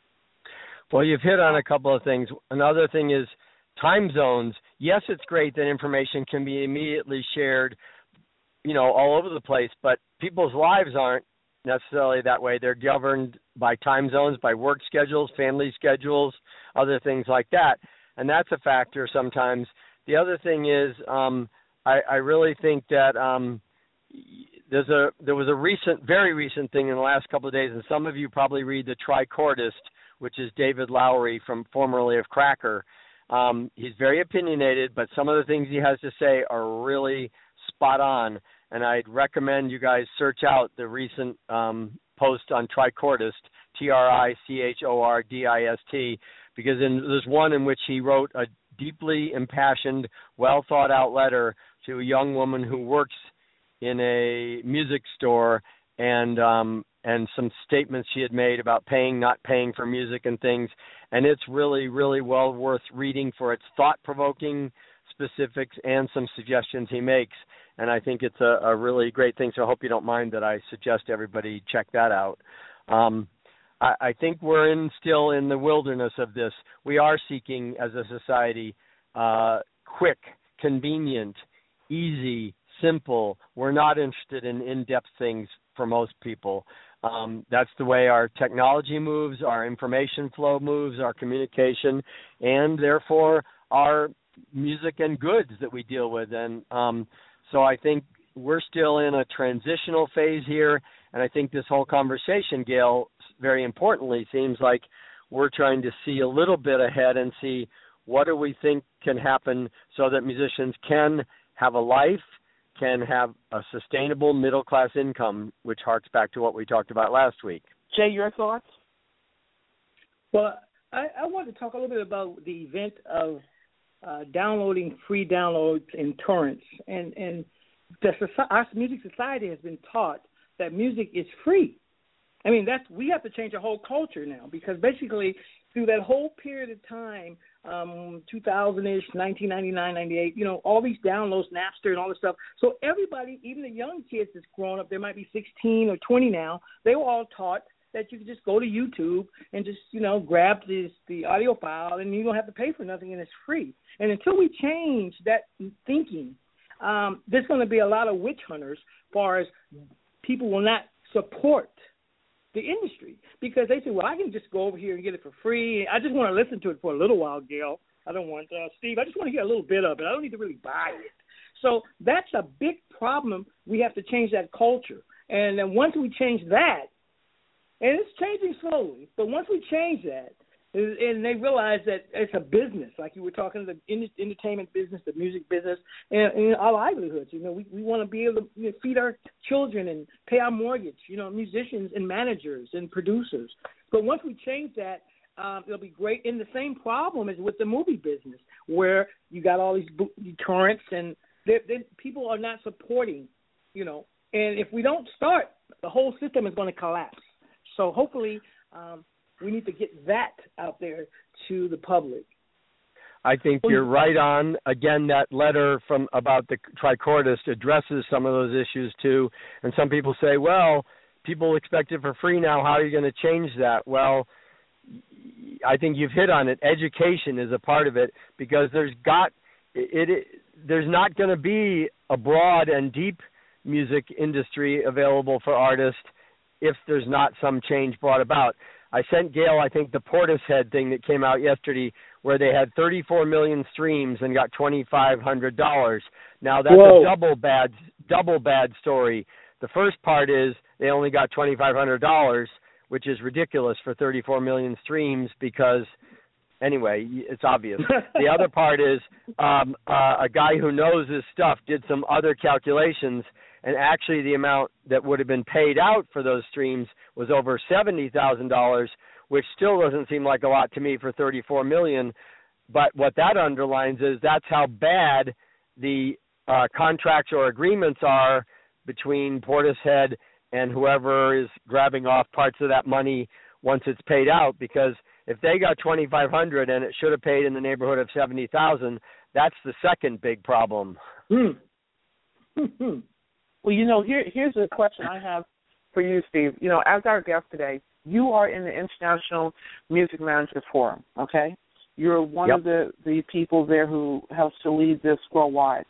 Well, you've hit on a couple of things. Another thing is time zones. Yes, it's great that information can be immediately shared, you know, all over the place, but people's lives aren't necessarily that way. They're governed by time zones, by work schedules, family schedules, other things like that, and that's a factor sometimes. The other thing is um, I, I really think that um, there's a there was a recent, very recent thing in the last couple of days, and some of you probably read the Tricordist, which is David Lowery from formerly of Cracker. Um, he's very opinionated, but some of the things he has to say are really spot on. And I'd recommend you guys search out the recent um, post on Tricordist, T R I C H O R D I S T, because in, there's one in which he wrote a deeply impassioned, well-thought-out letter to a young woman who works in a music store, and um, and some statements she had made about paying, not paying for music and things. And it's really, really well worth reading for its thought-provoking specifics and some suggestions he makes. And I think it's a, a really great thing, so I hope you don't mind that I suggest everybody check that out. Um, I, I think we're in still in the wilderness of this. We are seeking, as a society, uh, quick, convenient, easy, simple. We're not interested in in-depth things for most people. Um, that's the way our technology moves, our information flow moves, our communication, and therefore our music and goods that we deal with. And um, so I think we're still in a transitional phase here, and I think this whole conversation, Gail, very importantly, seems like we're trying to see a little bit ahead and see what do we think can happen so that musicians can have a life, can have a sustainable middle-class income, which harks back to what we talked about last week. Jay, your thoughts? Well, I, I want to talk a little bit about the event of uh, downloading free downloads in torrents. And, and the, our music society has been taught that music is free. I mean, that's we have to change our whole culture now, because basically through that whole period of time, um, two thousand-ish, nineteen ninety-nine, ninety-eight, you know, all these downloads, Napster and all this stuff. So everybody, even the young kids that's grown up, they might be sixteen or twenty now, they were all taught that you could just go to YouTube and just, you know, grab this, the audio file, and you don't have to pay for nothing, and it's free. And until we change that thinking, um, there's going to be a lot of witch hunters as far as people will not support the industry, because they say, well, I can just go over here and get it for free. I just want to listen to it for a little while, Gail. I don't want, uh, Steve, I just want to hear a little bit of it. I don't need to really buy it. So that's a big problem. We have to change that culture. And then once we change that, and it's changing slowly, but once we change that, and they realize that it's a business, like you were talking, the entertainment business, the music business, and, and our livelihoods. You know, we, we want to be able to, you know, feed our children and pay our mortgage, you know, musicians and managers and producers. But once we change that, um, it'll be great. And the same problem is with the movie business, where you got all these bo- torrents, and they're, they're, people are not supporting, you know. And if we don't start, the whole system is going to collapse. So hopefully um, we need to get that out there to the public. I think you're right on. Again, that letter from about the Tricordist addresses some of those issues too. And some people say, well, people expect it for free now. How are you going to change that? Well, I think you've hit on it. Education is a part of it, because there's got it. it there's not going to be a broad and deep music industry available for artists if there's not some change brought about. I sent Gail, I think, the Portishead thing that came out yesterday, where they had thirty-four million streams and got twenty-five hundred dollars. Now, that's Whoa. a double bad double bad story. The first part is they only got twenty-five hundred dollars, which is ridiculous for thirty-four million streams, because, anyway, it's obvious. The other part is um, uh, a guy who knows his stuff did some other calculations, and actually the amount that would have been paid out for those streams was over seventy thousand dollars, which still doesn't seem like a lot to me for thirty-four million dollars. But what that underlines is that's how bad the uh, contracts or agreements are between Portishead and whoever is grabbing off parts of that money once it's paid out. Because if they got twenty-five hundred dollars and it should have paid in the neighborhood of seventy thousand dollars, that's the second big problem. Hmm. Well, you know, here here's a question I have for you, Steve. You know, as our guest today, you are in the International Music Managers Forum, okay? You're one yep. of the, the people there who helps to lead this worldwide.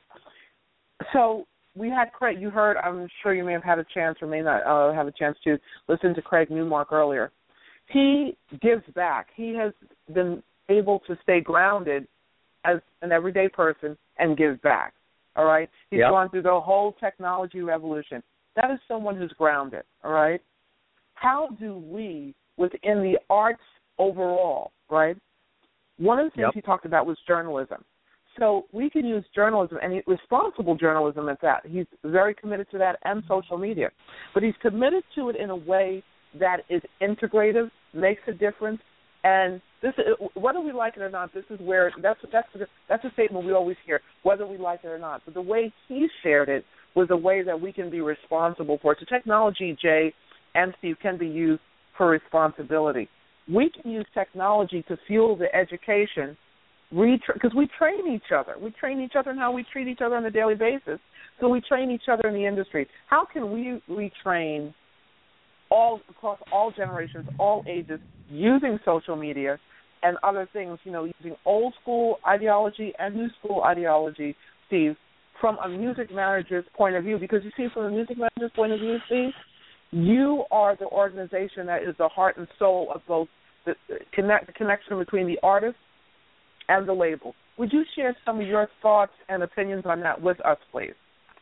So we had Craig, you heard, I'm sure you may have had a chance or may not uh, have a chance to listen to Craig Newmark earlier. He gives back. He has been able to stay grounded as an everyday person and give back. All right? He's yep. gone through the whole technology revolution. That is someone who's grounded, all right? How do we, within the arts overall, right? One of the things Yep. he talked about was journalism. So we can use journalism, and responsible journalism at that. He's very committed to that, and social media. But he's committed to it in a way that is integrative, makes a difference, and this, whether we like it or not, this is where, that's, that's, that's a statement we always hear, whether we like it or not. But the way he shared it was a way that we can be responsible for it. So technology, Jay and Steve, can be used for responsibility. We can use technology to fuel the education, because we train each other. We train each other in how we treat each other on a daily basis. So we train each other in the industry. How can we retrain all across all generations, all ages, using social media and other things, you know, using old school ideology and new school ideology, Steve, from a music manager's point of view? Because you see, from a music manager's point of view, Steve, you are the organization that is the heart and soul of both the, connect, the connection between the artist and the label. Would you share some of your thoughts and opinions on that with us, please?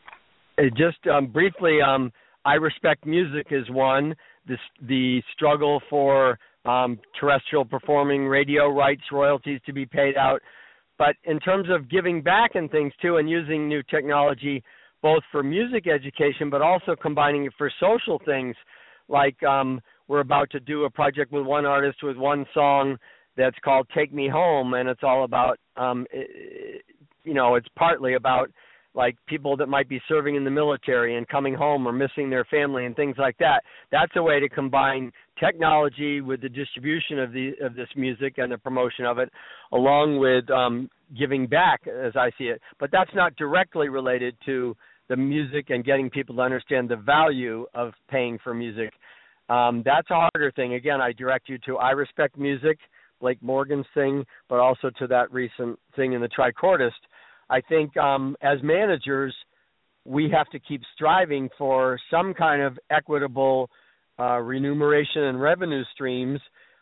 Just um, briefly, um, I Respect Music is one. This, the struggle for um, terrestrial performing radio rights, royalties to be paid out. But in terms of giving back and things, too, and using new technology, both for music education, but also combining it for social things, like um, we're about to do a project with one artist with one song that's called Take Me Home, and it's all about, um, it, you know, it's partly about, like, people that might be serving in the military and coming home or missing their family and things like that. That's a way to combine technology with the distribution of the of this music and the promotion of it, along with um, giving back, as I see it. But that's not directly related to the music and getting people to understand the value of paying for music. Um, that's a harder thing. Again, I direct you to I Respect Music, Blake Morgan's thing, but also to that recent thing in the Tricordist. I think um, as managers, we have to keep striving for some kind of equitable uh, remuneration and revenue streams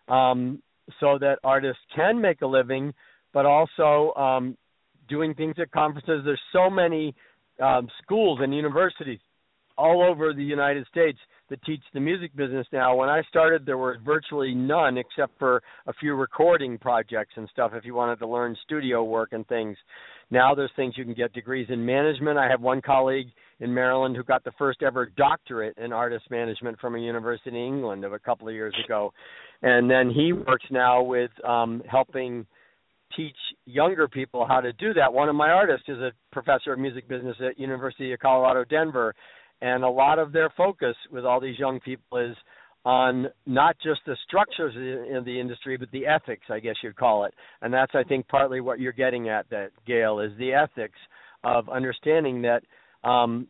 um, so that artists can make a living, but also um, doing things at conferences. There's so many um, schools and universities all over the United States that teach the music business now. When I started, there were virtually none except for a few recording projects and stuff if you wanted to learn studio work and things. Now there's things you can get degrees in management. I have one colleague in Maryland who got the first ever doctorate in artist management from a university in England of a couple of years ago. And then he works now with um, helping teach younger people how to do that. One of my artists is a professor of music business at University of Colorado, Denver. And a lot of their focus with all these young people is on not just the structures in the industry, but the ethics, I guess you'd call it. And that's, I think, partly what you're getting at, that, Gail, is the ethics of understanding that um,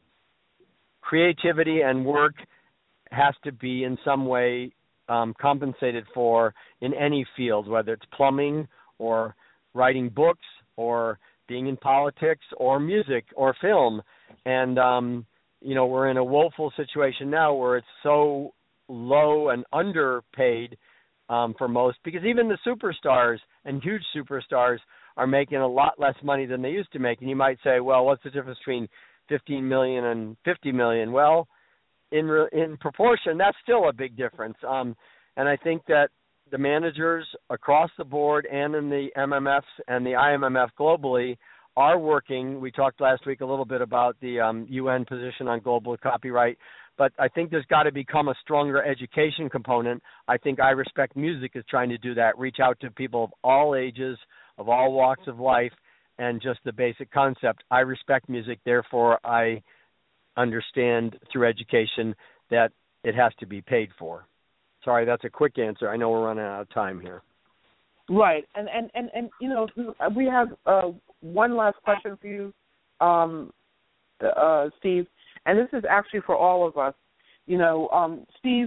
creativity and work has to be in some way um, compensated for in any field, whether it's plumbing or writing books or being in politics or music or film. And um you know, we're in a woeful situation now where it's so low and underpaid um, for most, because even the superstars and huge superstars are making a lot less money than they used to make. And you might say, well, what's the difference between fifteen million dollars and fifty million dollars? Well, in re- in proportion, that's still a big difference. Um, and I think that the managers across the board and in the M M Fs and the I M M F globally are working. We talked last week a little bit about the um, U N position on global copyright, but I think there's got to become a stronger education component. I think I Respect Music is trying to do that, reach out to people of all ages, of all walks of life, and just the basic concept. I respect music, therefore I understand through education that it has to be paid for. Sorry, that's a quick answer. I know we're running out of time here. Right, and and, and, and you know, we have uh, one last question for you, um, uh, Steve, and this is actually for all of us. You know, um, Steve,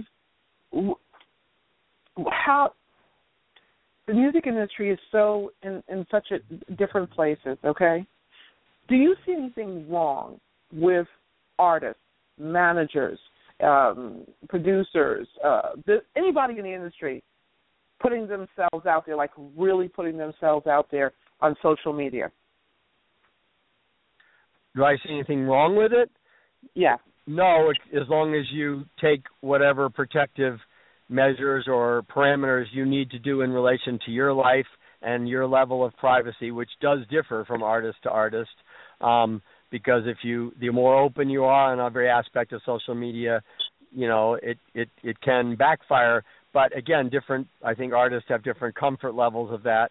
how the music industry is so in, in such a different places, okay? Do you see anything wrong with artists, managers, um, producers, uh, the, anybody in the industry putting themselves out there, like really putting themselves out there on social media? Do I see anything wrong with it? Yeah. No, as long as you take whatever protective measures or parameters you need to do in relation to your life and your level of privacy, which does differ from artist to artist. Um, because if you, the more open you are on every aspect of social media, you know, it, it, it can backfire. But again, different, I think artists have different comfort levels of that.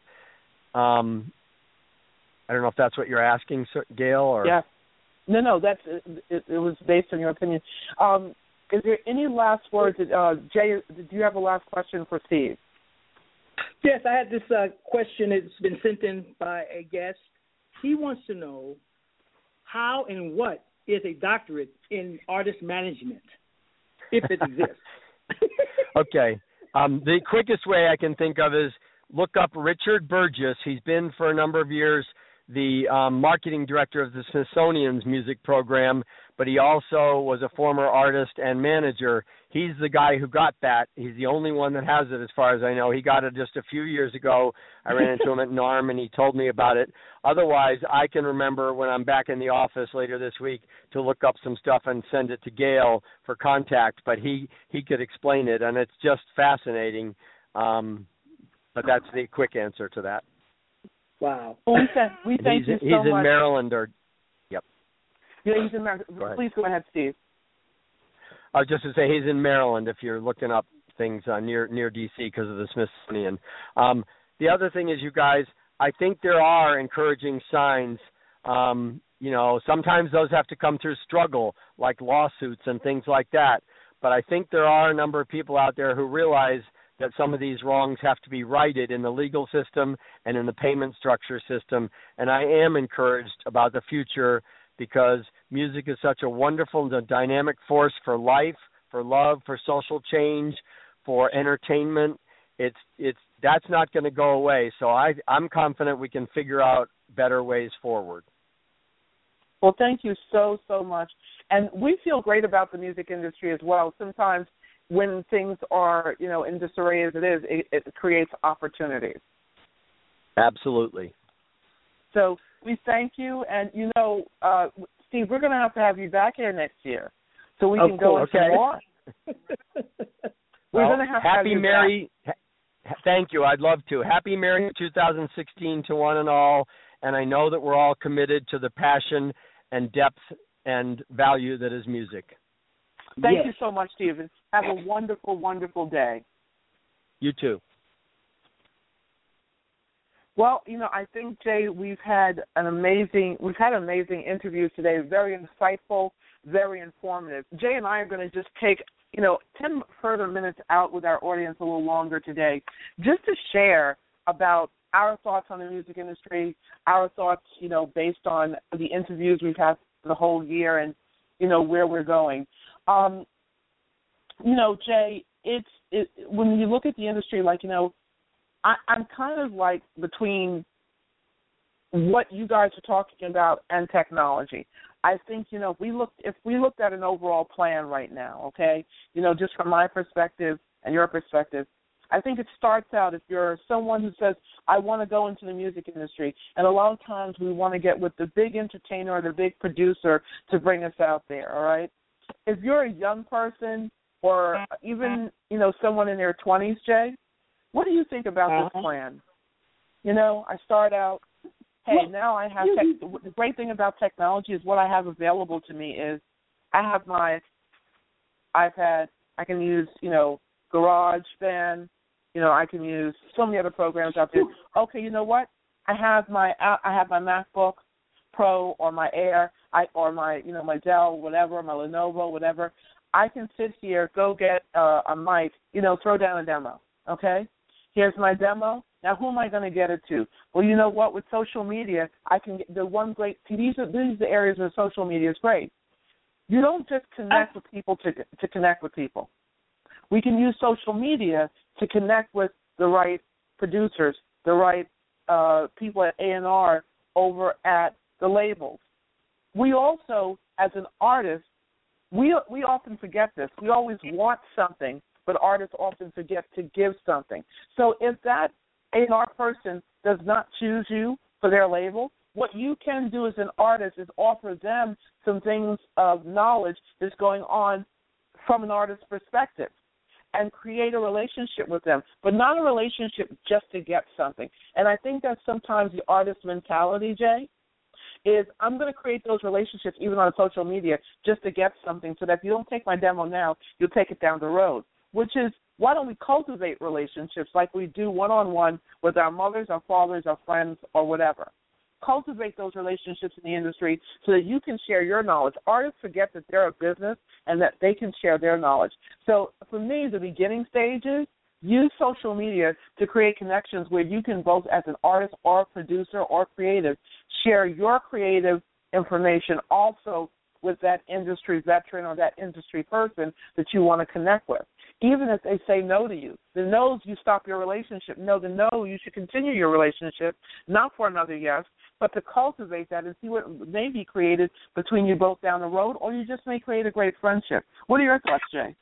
Um, I don't know if that's what you're asking, Gail, or? Yeah. No, no, that's, it, it was based on your opinion. Um, is there any last words? That, uh, Jay, do you have a last question for Steve? Yes, I had this uh, question. It's been sent in by a guest. He wants to know how and what is a doctorate in artist management, if it exists. Okay. Um, the quickest way I can think of is look up Richard Burgess. He's been for a number of years the um, marketing director of the Smithsonian's music program, but he also was a former artist and manager. He's the guy who got that. He's the only one that has it as far as I know. He got it just a few years ago. I ran into him at NARM, and he told me about it. Otherwise, I can remember when I'm back in the office later this week to look up some stuff and send it to Gail for contact, but he, he could explain it, and it's just fascinating. Um, but that's the quick answer to that. Wow. Well, we thank, we thank he's, you so he's much. in Maryland, or yep. Yeah, he's in Maryland. Go Please go ahead, Steve. Uh, just to say, he's in Maryland. If you're looking up things uh, near near D C because of the Smithsonian. Um, the other thing is, you guys, I think there are encouraging signs. Um, you know, sometimes those have to come through struggle, like lawsuits and things like that. But I think there are a number of people out there who realize that some of these wrongs have to be righted in the legal system and in the payment structure system. And I am encouraged about the future because music is such a wonderful and dynamic force for life, for love, for social change, for entertainment. It's it's that's not going to go away. So I, I'm confident we can figure out better ways forward. Well, thank you so, so much. And we feel great about the music industry as well. Sometimes when things are, you know, in disarray as it is, it, it creates opportunities. Absolutely. So we thank you. And, you know, uh, Steve, we're going to have to have you back here next year so we Of can go course. into Okay. more. We're Well, going to have to happy have you Merry. Ha- thank you. I'd love to. Happy Merry two thousand sixteen to one and all. And I know that we're all committed to the passion and depth and value that is music. Thank Yes. you so much, Stephen. Have a wonderful, wonderful day. You too. Well, you know, I think, Jay, we've had an amazing, we've had amazing interviews today, very insightful, very informative. Jay and I are going to just take, you know, ten further minutes out with our audience a little longer today, just to share about our thoughts on the music industry, our thoughts, you know, based on the interviews we've had the whole year and, you know, where we're going. Um, you know, Jay, it's it, when you look at the industry, like, you know, I, I'm kind of like between what you guys are talking about and technology. I think, you know, if we looked if we looked at an overall plan right now, okay, you know, just from my perspective and your perspective, I think it starts out if you're someone who says, I want to go into the music industry, and a lot of times we want to get with the big entertainer or the big producer to bring us out there, all right? If you're a young person or even, you know, someone in their twenties, Jay, what do you think about uh-huh. this plan? You know, I start out, hey, well, now I have tech- – the great thing about technology is what I have available to me is I have my iPad. I can use, you know, GarageBand. You know, I can use so many other programs out there. Okay, you know what? I have my I have my MacBook Pro or my Air, I or my you know my Dell, whatever, my Lenovo, whatever. I can sit here, go get uh, a mic, you know, throw down a demo. Okay, here's my demo. Now, who am I going to get it to? Well, you know what? With social media, I can get the one great. See, these are these are the areas where social media is great. You don't just connect with people to to connect with people. We can use social media to connect with the right producers, the right uh, people at A and R over at the labels. We also, as an artist, we we often forget this. We always want something, but artists often forget to give something. So if that A and R person does not choose you for their label, what you can do as an artist is offer them some things of knowledge that's going on from an artist's perspective. and create a relationship with them, but not a relationship just to get something. And I think that's sometimes the artist mentality, Jay, is I'm going to create those relationships even on social media just to get something so that if you don't take my demo now, you'll take it down the road, which is why don't we cultivate relationships like we do one-on-one with our mothers, our fathers, our friends, or whatever. Cultivate those relationships in the industry so that you can share your knowledge. Artists forget that they're a business and that they can share their knowledge. So for me, the beginning stages, use social media to create connections where you can both as an artist or producer or creative share your creative information also with that industry veteran or that industry person that you want to connect with. Even if they say no to you. The no's, you stop your relationship. No, the no, you should continue your relationship, not for another yes, but to cultivate that and see what may be created between you both down the road, or you just may create a great friendship. What are your thoughts, Jay?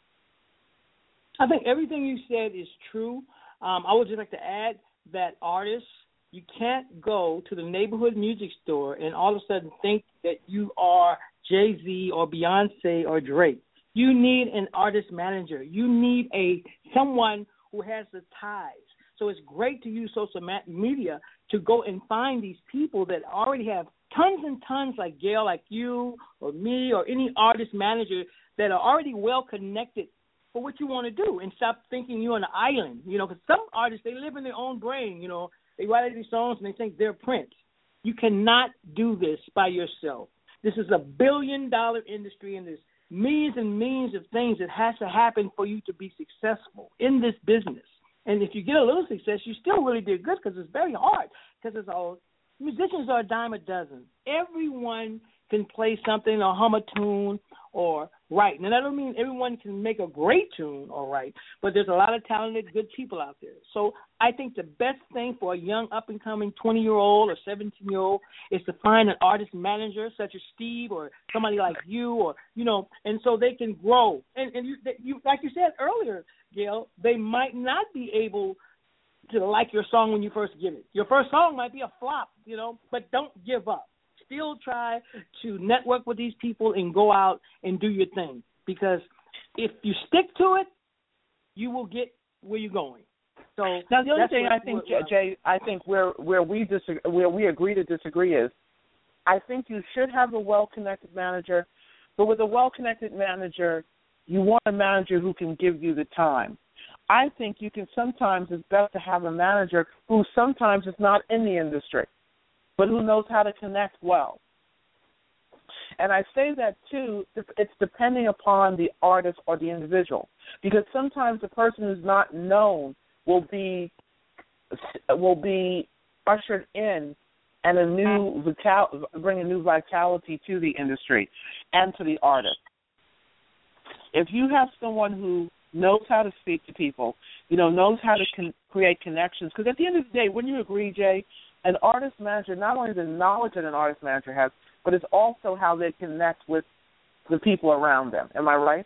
I think everything you said is true. Um, I would just like to add that artists, you can't go to the neighborhood music store and all of a sudden think that you are Jay-Z or Beyonce or Drake. You need an artist manager. You need a someone who has the ties. So it's great to use social media to go and find these people that already have tons and tons, like Gail, like you or me or any artist manager that are already well connected for what you want to do, and stop thinking you're on an island. You know, because some artists, they live in their own brain. You know, they write these songs and they think they're Prince. You cannot do this by yourself. This is a billion-dollar industry, and there's millions and millions of things that has to happen for you to be successful in this business. And if you get a little success, you still really did good because it's very hard. Because it's all musicians are a dime a dozen. Everyone can play something or hum a tune or write. Now, that don't mean everyone can make a great tune or write, but there's a lot of talented, good people out there. So I think the best thing for a young, up-and-coming twenty-year-old or seventeen-year-old is to find an artist manager such as Steve or somebody like you, or, you know, and so they can grow. And, and you, you, like you said earlier, Gail, they might not be able to like your song when you first get it. Your first song might be a flop, you know, but don't give up. Still try to network with these people and go out and do your thing, because if you stick to it, you will get where you're going. So now the other thing what, I think, what, Jay, I think where where we disagree, where we agree to disagree is, I think you should have a well-connected manager, but with a well-connected manager, you want a manager who can give you the time. I think you can sometimes, it's best to have a manager who sometimes is not in the industry, but who knows how to connect well. And I say that, too, it's depending upon the artist or the individual, because sometimes the person who's not known will be will be ushered in and a new vital, bring a new vitality to the industry and to the artist. If you have someone who knows how to speak to people, you know, knows how to con- create connections, because at the end of the day, wouldn't you agree, Jay, an artist manager, not only the knowledge that an artist manager has, but it's also how they connect with the people around them. Am I right?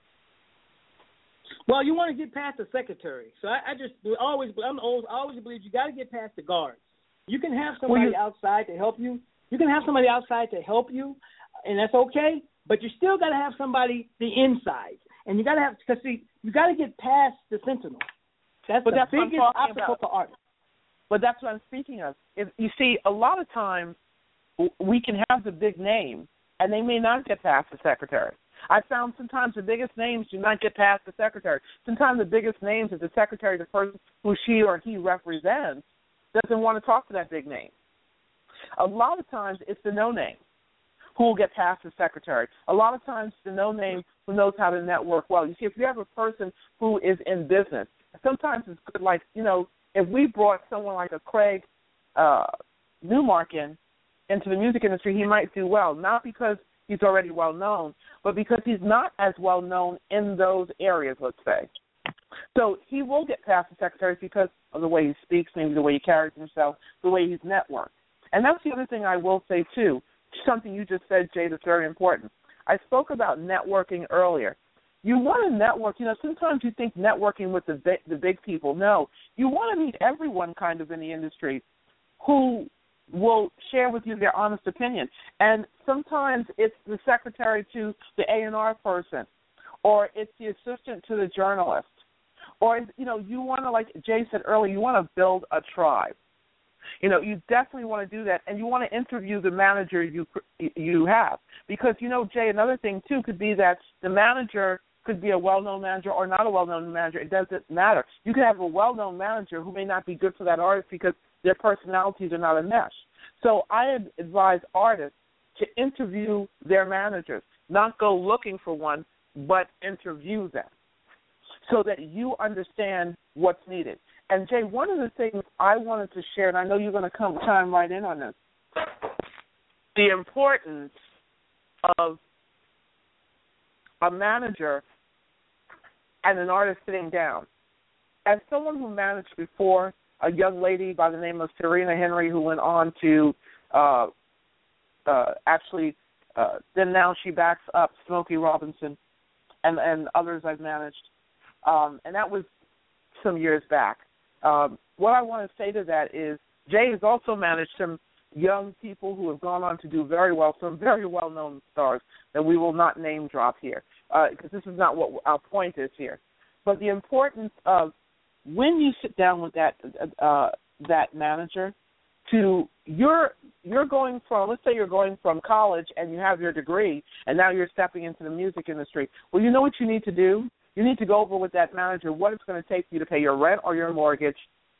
Well, you want to get past the secretary. So I, I just always, I'm always, I always believe you got to get past the guards. You can have somebody well, you, outside to help you. You can have somebody outside to help you, and that's okay. But you still got to have somebody the inside, and you got to have because see, you got to get past the sentinel. That's but the that's biggest obstacle for artists. But that's what I'm speaking of. If, you see, a lot of times we can have the big name, and they may not get past the secretary. I found sometimes the biggest names do not get past the secretary. Sometimes the biggest names is the secretary, the person who she or he represents, doesn't want to talk to that big name. A lot of times it's the no-name who will get past the secretary. A lot of times the no-name who knows how to network well. You see, if you have a person who is in business, sometimes it's good, like, you know, if we brought someone like a Craig uh, Newmark in into the music industry, he might do well, not because he's already well known, but because he's not as well known in those areas, let's say. So he will get past the secretary because of the way he speaks, maybe the way he carries himself, the way he's networked. And that's the other thing I will say, too, something you just said, Jay, that's very important. I spoke about networking earlier. You want to network. You know, sometimes you think networking with the big, the big people. No, you want to meet everyone kind of in the industry who will share with you their honest opinion. And sometimes it's the secretary to the A and R person, or it's the assistant to the journalist, Or, you know, you want to, like Jay said earlier, you want to build a tribe. You know, you definitely want to do that, and you want to interview the manager you you have. Because, you know, Jay, another thing, too, could be that the manager could be a well-known manager or not a well-known manager. It doesn't matter. You could have a well-known manager who may not be good for that artist because their personalities are not a mesh. So I advise artists to interview their managers, not go looking for one, but interview them so that you understand what's needed. And, Jay, one of the things I wanted to share, and I know you're going to come chime right in on this, the importance of a manager and an artist sitting down. As someone who managed before, a young lady by the name of Serena Henry who went on to uh, uh, actually, uh, then now she backs up Smokey Robinson and, and others I've managed, um, and that was some years back. Um, what I want to say to that is Jay has also managed some young people who have gone on to do very well, some very well-known stars that we will not name drop here because uh, this is not what our point is here. But the importance of when you sit down with that uh, that manager, to you're you're going from, let's say you're going from college and you have your degree and now you're stepping into the music industry. Well, you know what you need to do? You need to go over with that manager what it's going to take for you to pay your rent or your mortgage,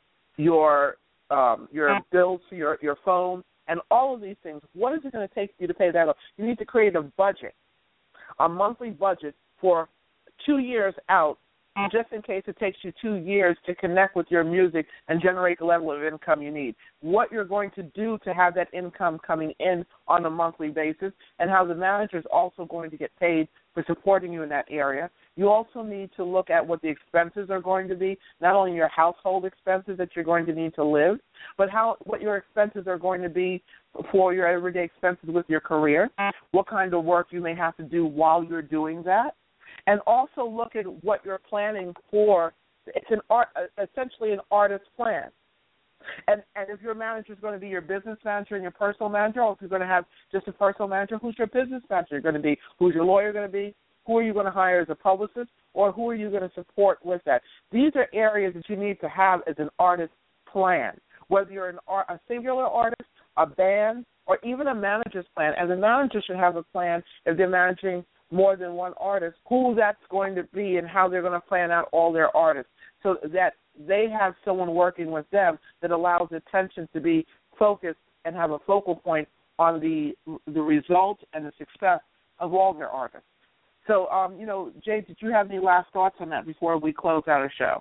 your um, your bills for your, your phone, and all of these things. What is it going to take for you to pay that off? You need to create a budget, a monthly budget for two years out, just in case it takes you two years to connect with your music and generate the level of income you need. What you're going to do to have that income coming in on a monthly basis, and how the manager is also going to get paid for supporting you in that area. You also need to look at what the expenses are going to be, not only your household expenses that you're going to need to live, but how what your expenses are going to be for your everyday expenses with your career, what kind of work you may have to do while you're doing that. And also look at what you're planning for. It's an art, essentially an artist's plan. And and if your manager is going to be your business manager and your personal manager, or if you're going to have just a personal manager, who's your business manager going to be? Who's your lawyer going to be? Who are you going to hire as a publicist? Or who are you going to support with that? These are areas that you need to have as an artist plan. Whether you're an art, a singular artist, a band, or even a manager's plan. As a manager should have a plan if they're managing more than one artist, who that's going to be and how they're going to plan out all their artists so that they have someone working with them that allows attention to be focused and have a focal point on the the result and the success of all their artists. So, um, you know, Jay, did you have any last thoughts on that before we close out our show?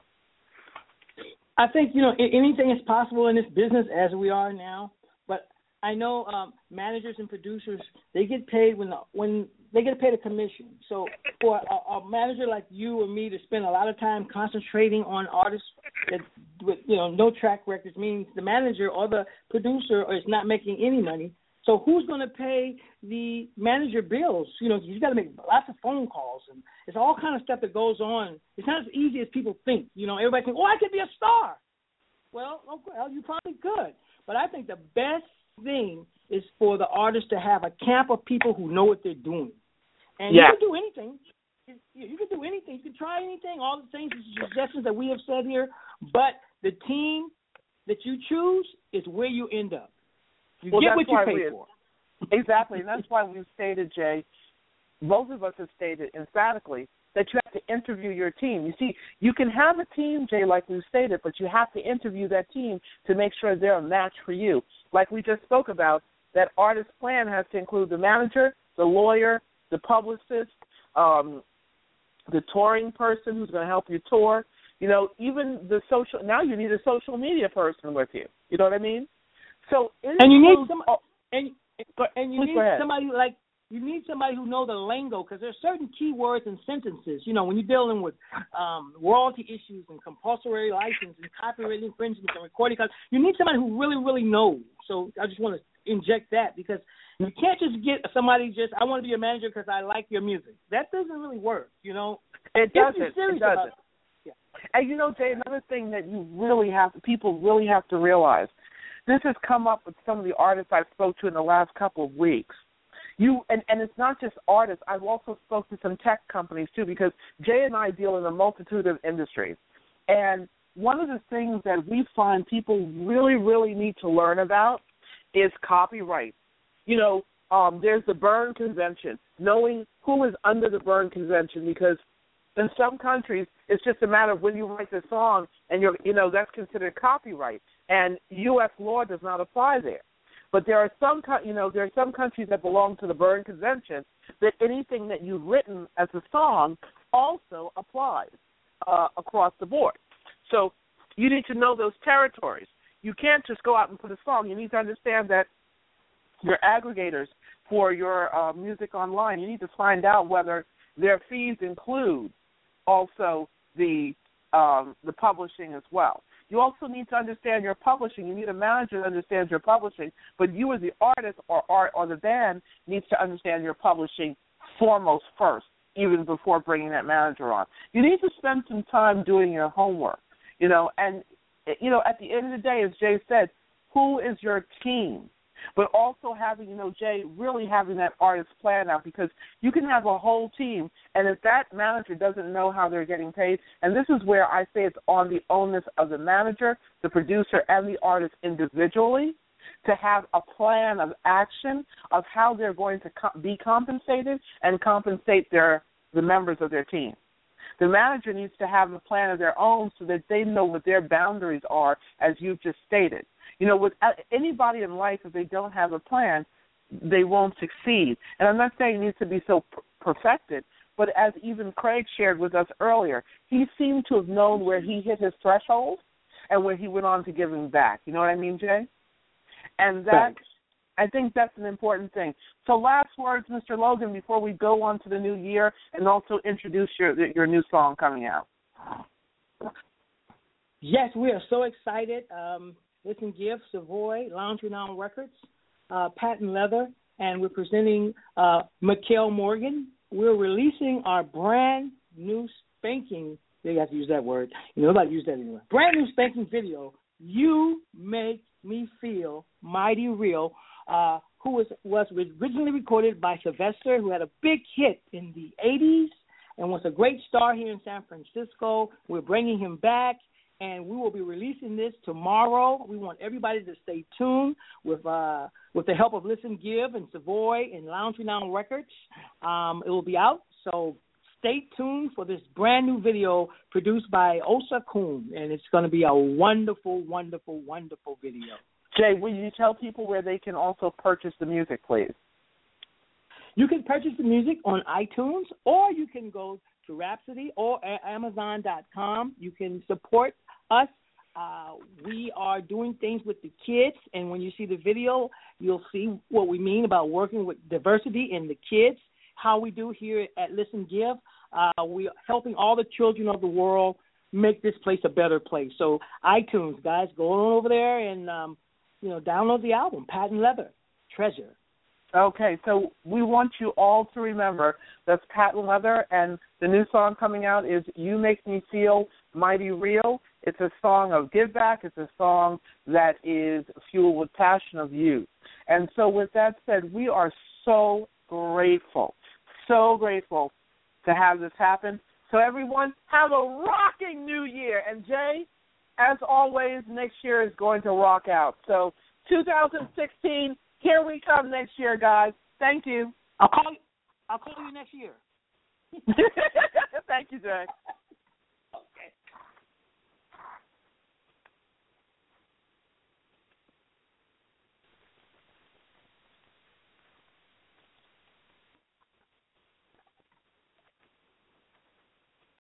I think, you know, anything is possible in this business as we are now, but I know um, managers and producers, they get paid when the, when they get paid a commission. So for a, a manager like you or me to spend a lot of time concentrating on artists that with, you know, no track records means the manager or the producer is not making any money. So who's going to pay the manager bills? You know, you've got to make lots of phone calls, and it's all kind of stuff that goes on. It's not as easy as people think. You know, everybody thinks, oh, I could be a star. Well, well, you probably could. But I think the best thing is for the artist to have a camp of people who know what they're doing. And yeah. you can do anything. You, you can do anything. You can try anything, all the things, the suggestions that we have said here. But the team that you choose is where you end up. You well, get what you pay we, for. Exactly, and that's why we've stated, Jay, both of us have stated emphatically that you have to interview your team. You see, you can have a team, Jay, like we've stated, but you have to interview that team to make sure they're a match for you. Like we just spoke about, that artist plan has to include the manager, the lawyer, the publicist, um, the touring person who's going to help you tour. You know, even the social, now you need a social media person with you. You know what I mean? So and you need some, oh, and and you Please need somebody like you need somebody who knows the lingo, because there's certain keywords and sentences. You know, when you're dealing with um, royalty issues and compulsory license and copyright infringements and recording, you need somebody who really, really knows. So I just want to inject that, because you can't just get somebody just I want to be a manager because I like your music. That doesn't really work. You know, it doesn't. It doesn't. About, yeah. And you know, Jay, another thing that you really have, people really have to realize. This has come up with some of the artists I've spoke to in the last couple of weeks. You and, and it's not just artists. I've also spoke to some tech companies, too, because Jay and I deal in a multitude of industries. And one of the things that we find people really, really need to learn about is copyright. You know, um, there's the Berne Convention, knowing who is under the Berne Convention, because in some countries it's just a matter of when you write the song and you're, you know, that's considered copyright, and U S law does not apply there. But there are some, you know, there are some countries that belong to the Berne Convention that anything that you've written as a song also applies uh, across the board. So you need to know those territories. You can't just go out and put a song. You need to understand that your aggregators for your uh, music online, you need to find out whether their fees include also the um, the publishing as well. You also need to understand your publishing. You need a manager that understands your publishing, but you as the artist or art or the band needs to understand your publishing foremost first, even before bringing that manager on. You need to spend some time doing your homework, you know, and, you know, at the end of the day, as Jay said, who is your team? But also having, you know, Jay, really having that artist plan out, because you can have a whole team, and if that manager doesn't know how they're getting paid, and this is where I say it's on the onus of the manager, the producer, and the artist individually to have a plan of action of how they're going to co- be compensated and compensate their the members of their team. The manager needs to have a plan of their own so that they know what their boundaries are, as you've just stated. You know, with anybody in life, if they don't have a plan, they won't succeed. And I'm not saying it needs to be so perfected, but as even Craig shared with us earlier, he seemed to have known where he hit his threshold and where he went on to giving back. You know what I mean, Jay? And that, Thanks. I think that's an important thing. So last words, Mister Logan, before we go on to the new year, and also introduce your your new song coming out. Yes, we are so excited. Um, Listen Give, Savoy, Lounge Renown Records, uh, Patent Leather, and we're presenting uh, Mikhail Morgan. We're releasing our brand new spanking, they have to use that word, you know, nobody use that anymore, brand new spanking video, You Make Me Feel Mighty Real, uh, who was, was originally recorded by Sylvester, who had a big hit in the eighties and was a great star here in San Francisco. We're bringing him back, and we will be releasing this tomorrow. We want everybody to stay tuned with uh, with the help of Listen Give and Savoy and Lounge Renown Records. Um, it will be out, so stay tuned for this brand new video produced by Osa Kuhn, and it's going to be a wonderful, wonderful, wonderful video. Jay, will you tell people where they can also purchase the music, please? You can purchase the music on iTunes, or you can go to Rhapsody or Amazon dot com. You can support us. Uh, we are doing things with the kids, and when you see the video, you'll see what we mean about working with diversity in the kids, how we do here at Listen Give. Uh, we are helping all the children of the world make this place a better place. So iTunes, guys, go on over there and, um, you know, download the album, Patent Leather, Treasure. Okay, so we want you all to remember that's Patent Leather, and the new song coming out is You Make Me Feel Mighty Real. It's a song of give back. It's a song that is fueled with passion of youth. And so with that said, we are so grateful, so grateful to have this happen. So everyone, have a rocking new year. And Jay, as always, next year is going to rock out. So two thousand sixteen, here we come next year, guys. Thank you. I'll call you, I'll call you next year. Thank you, Jay.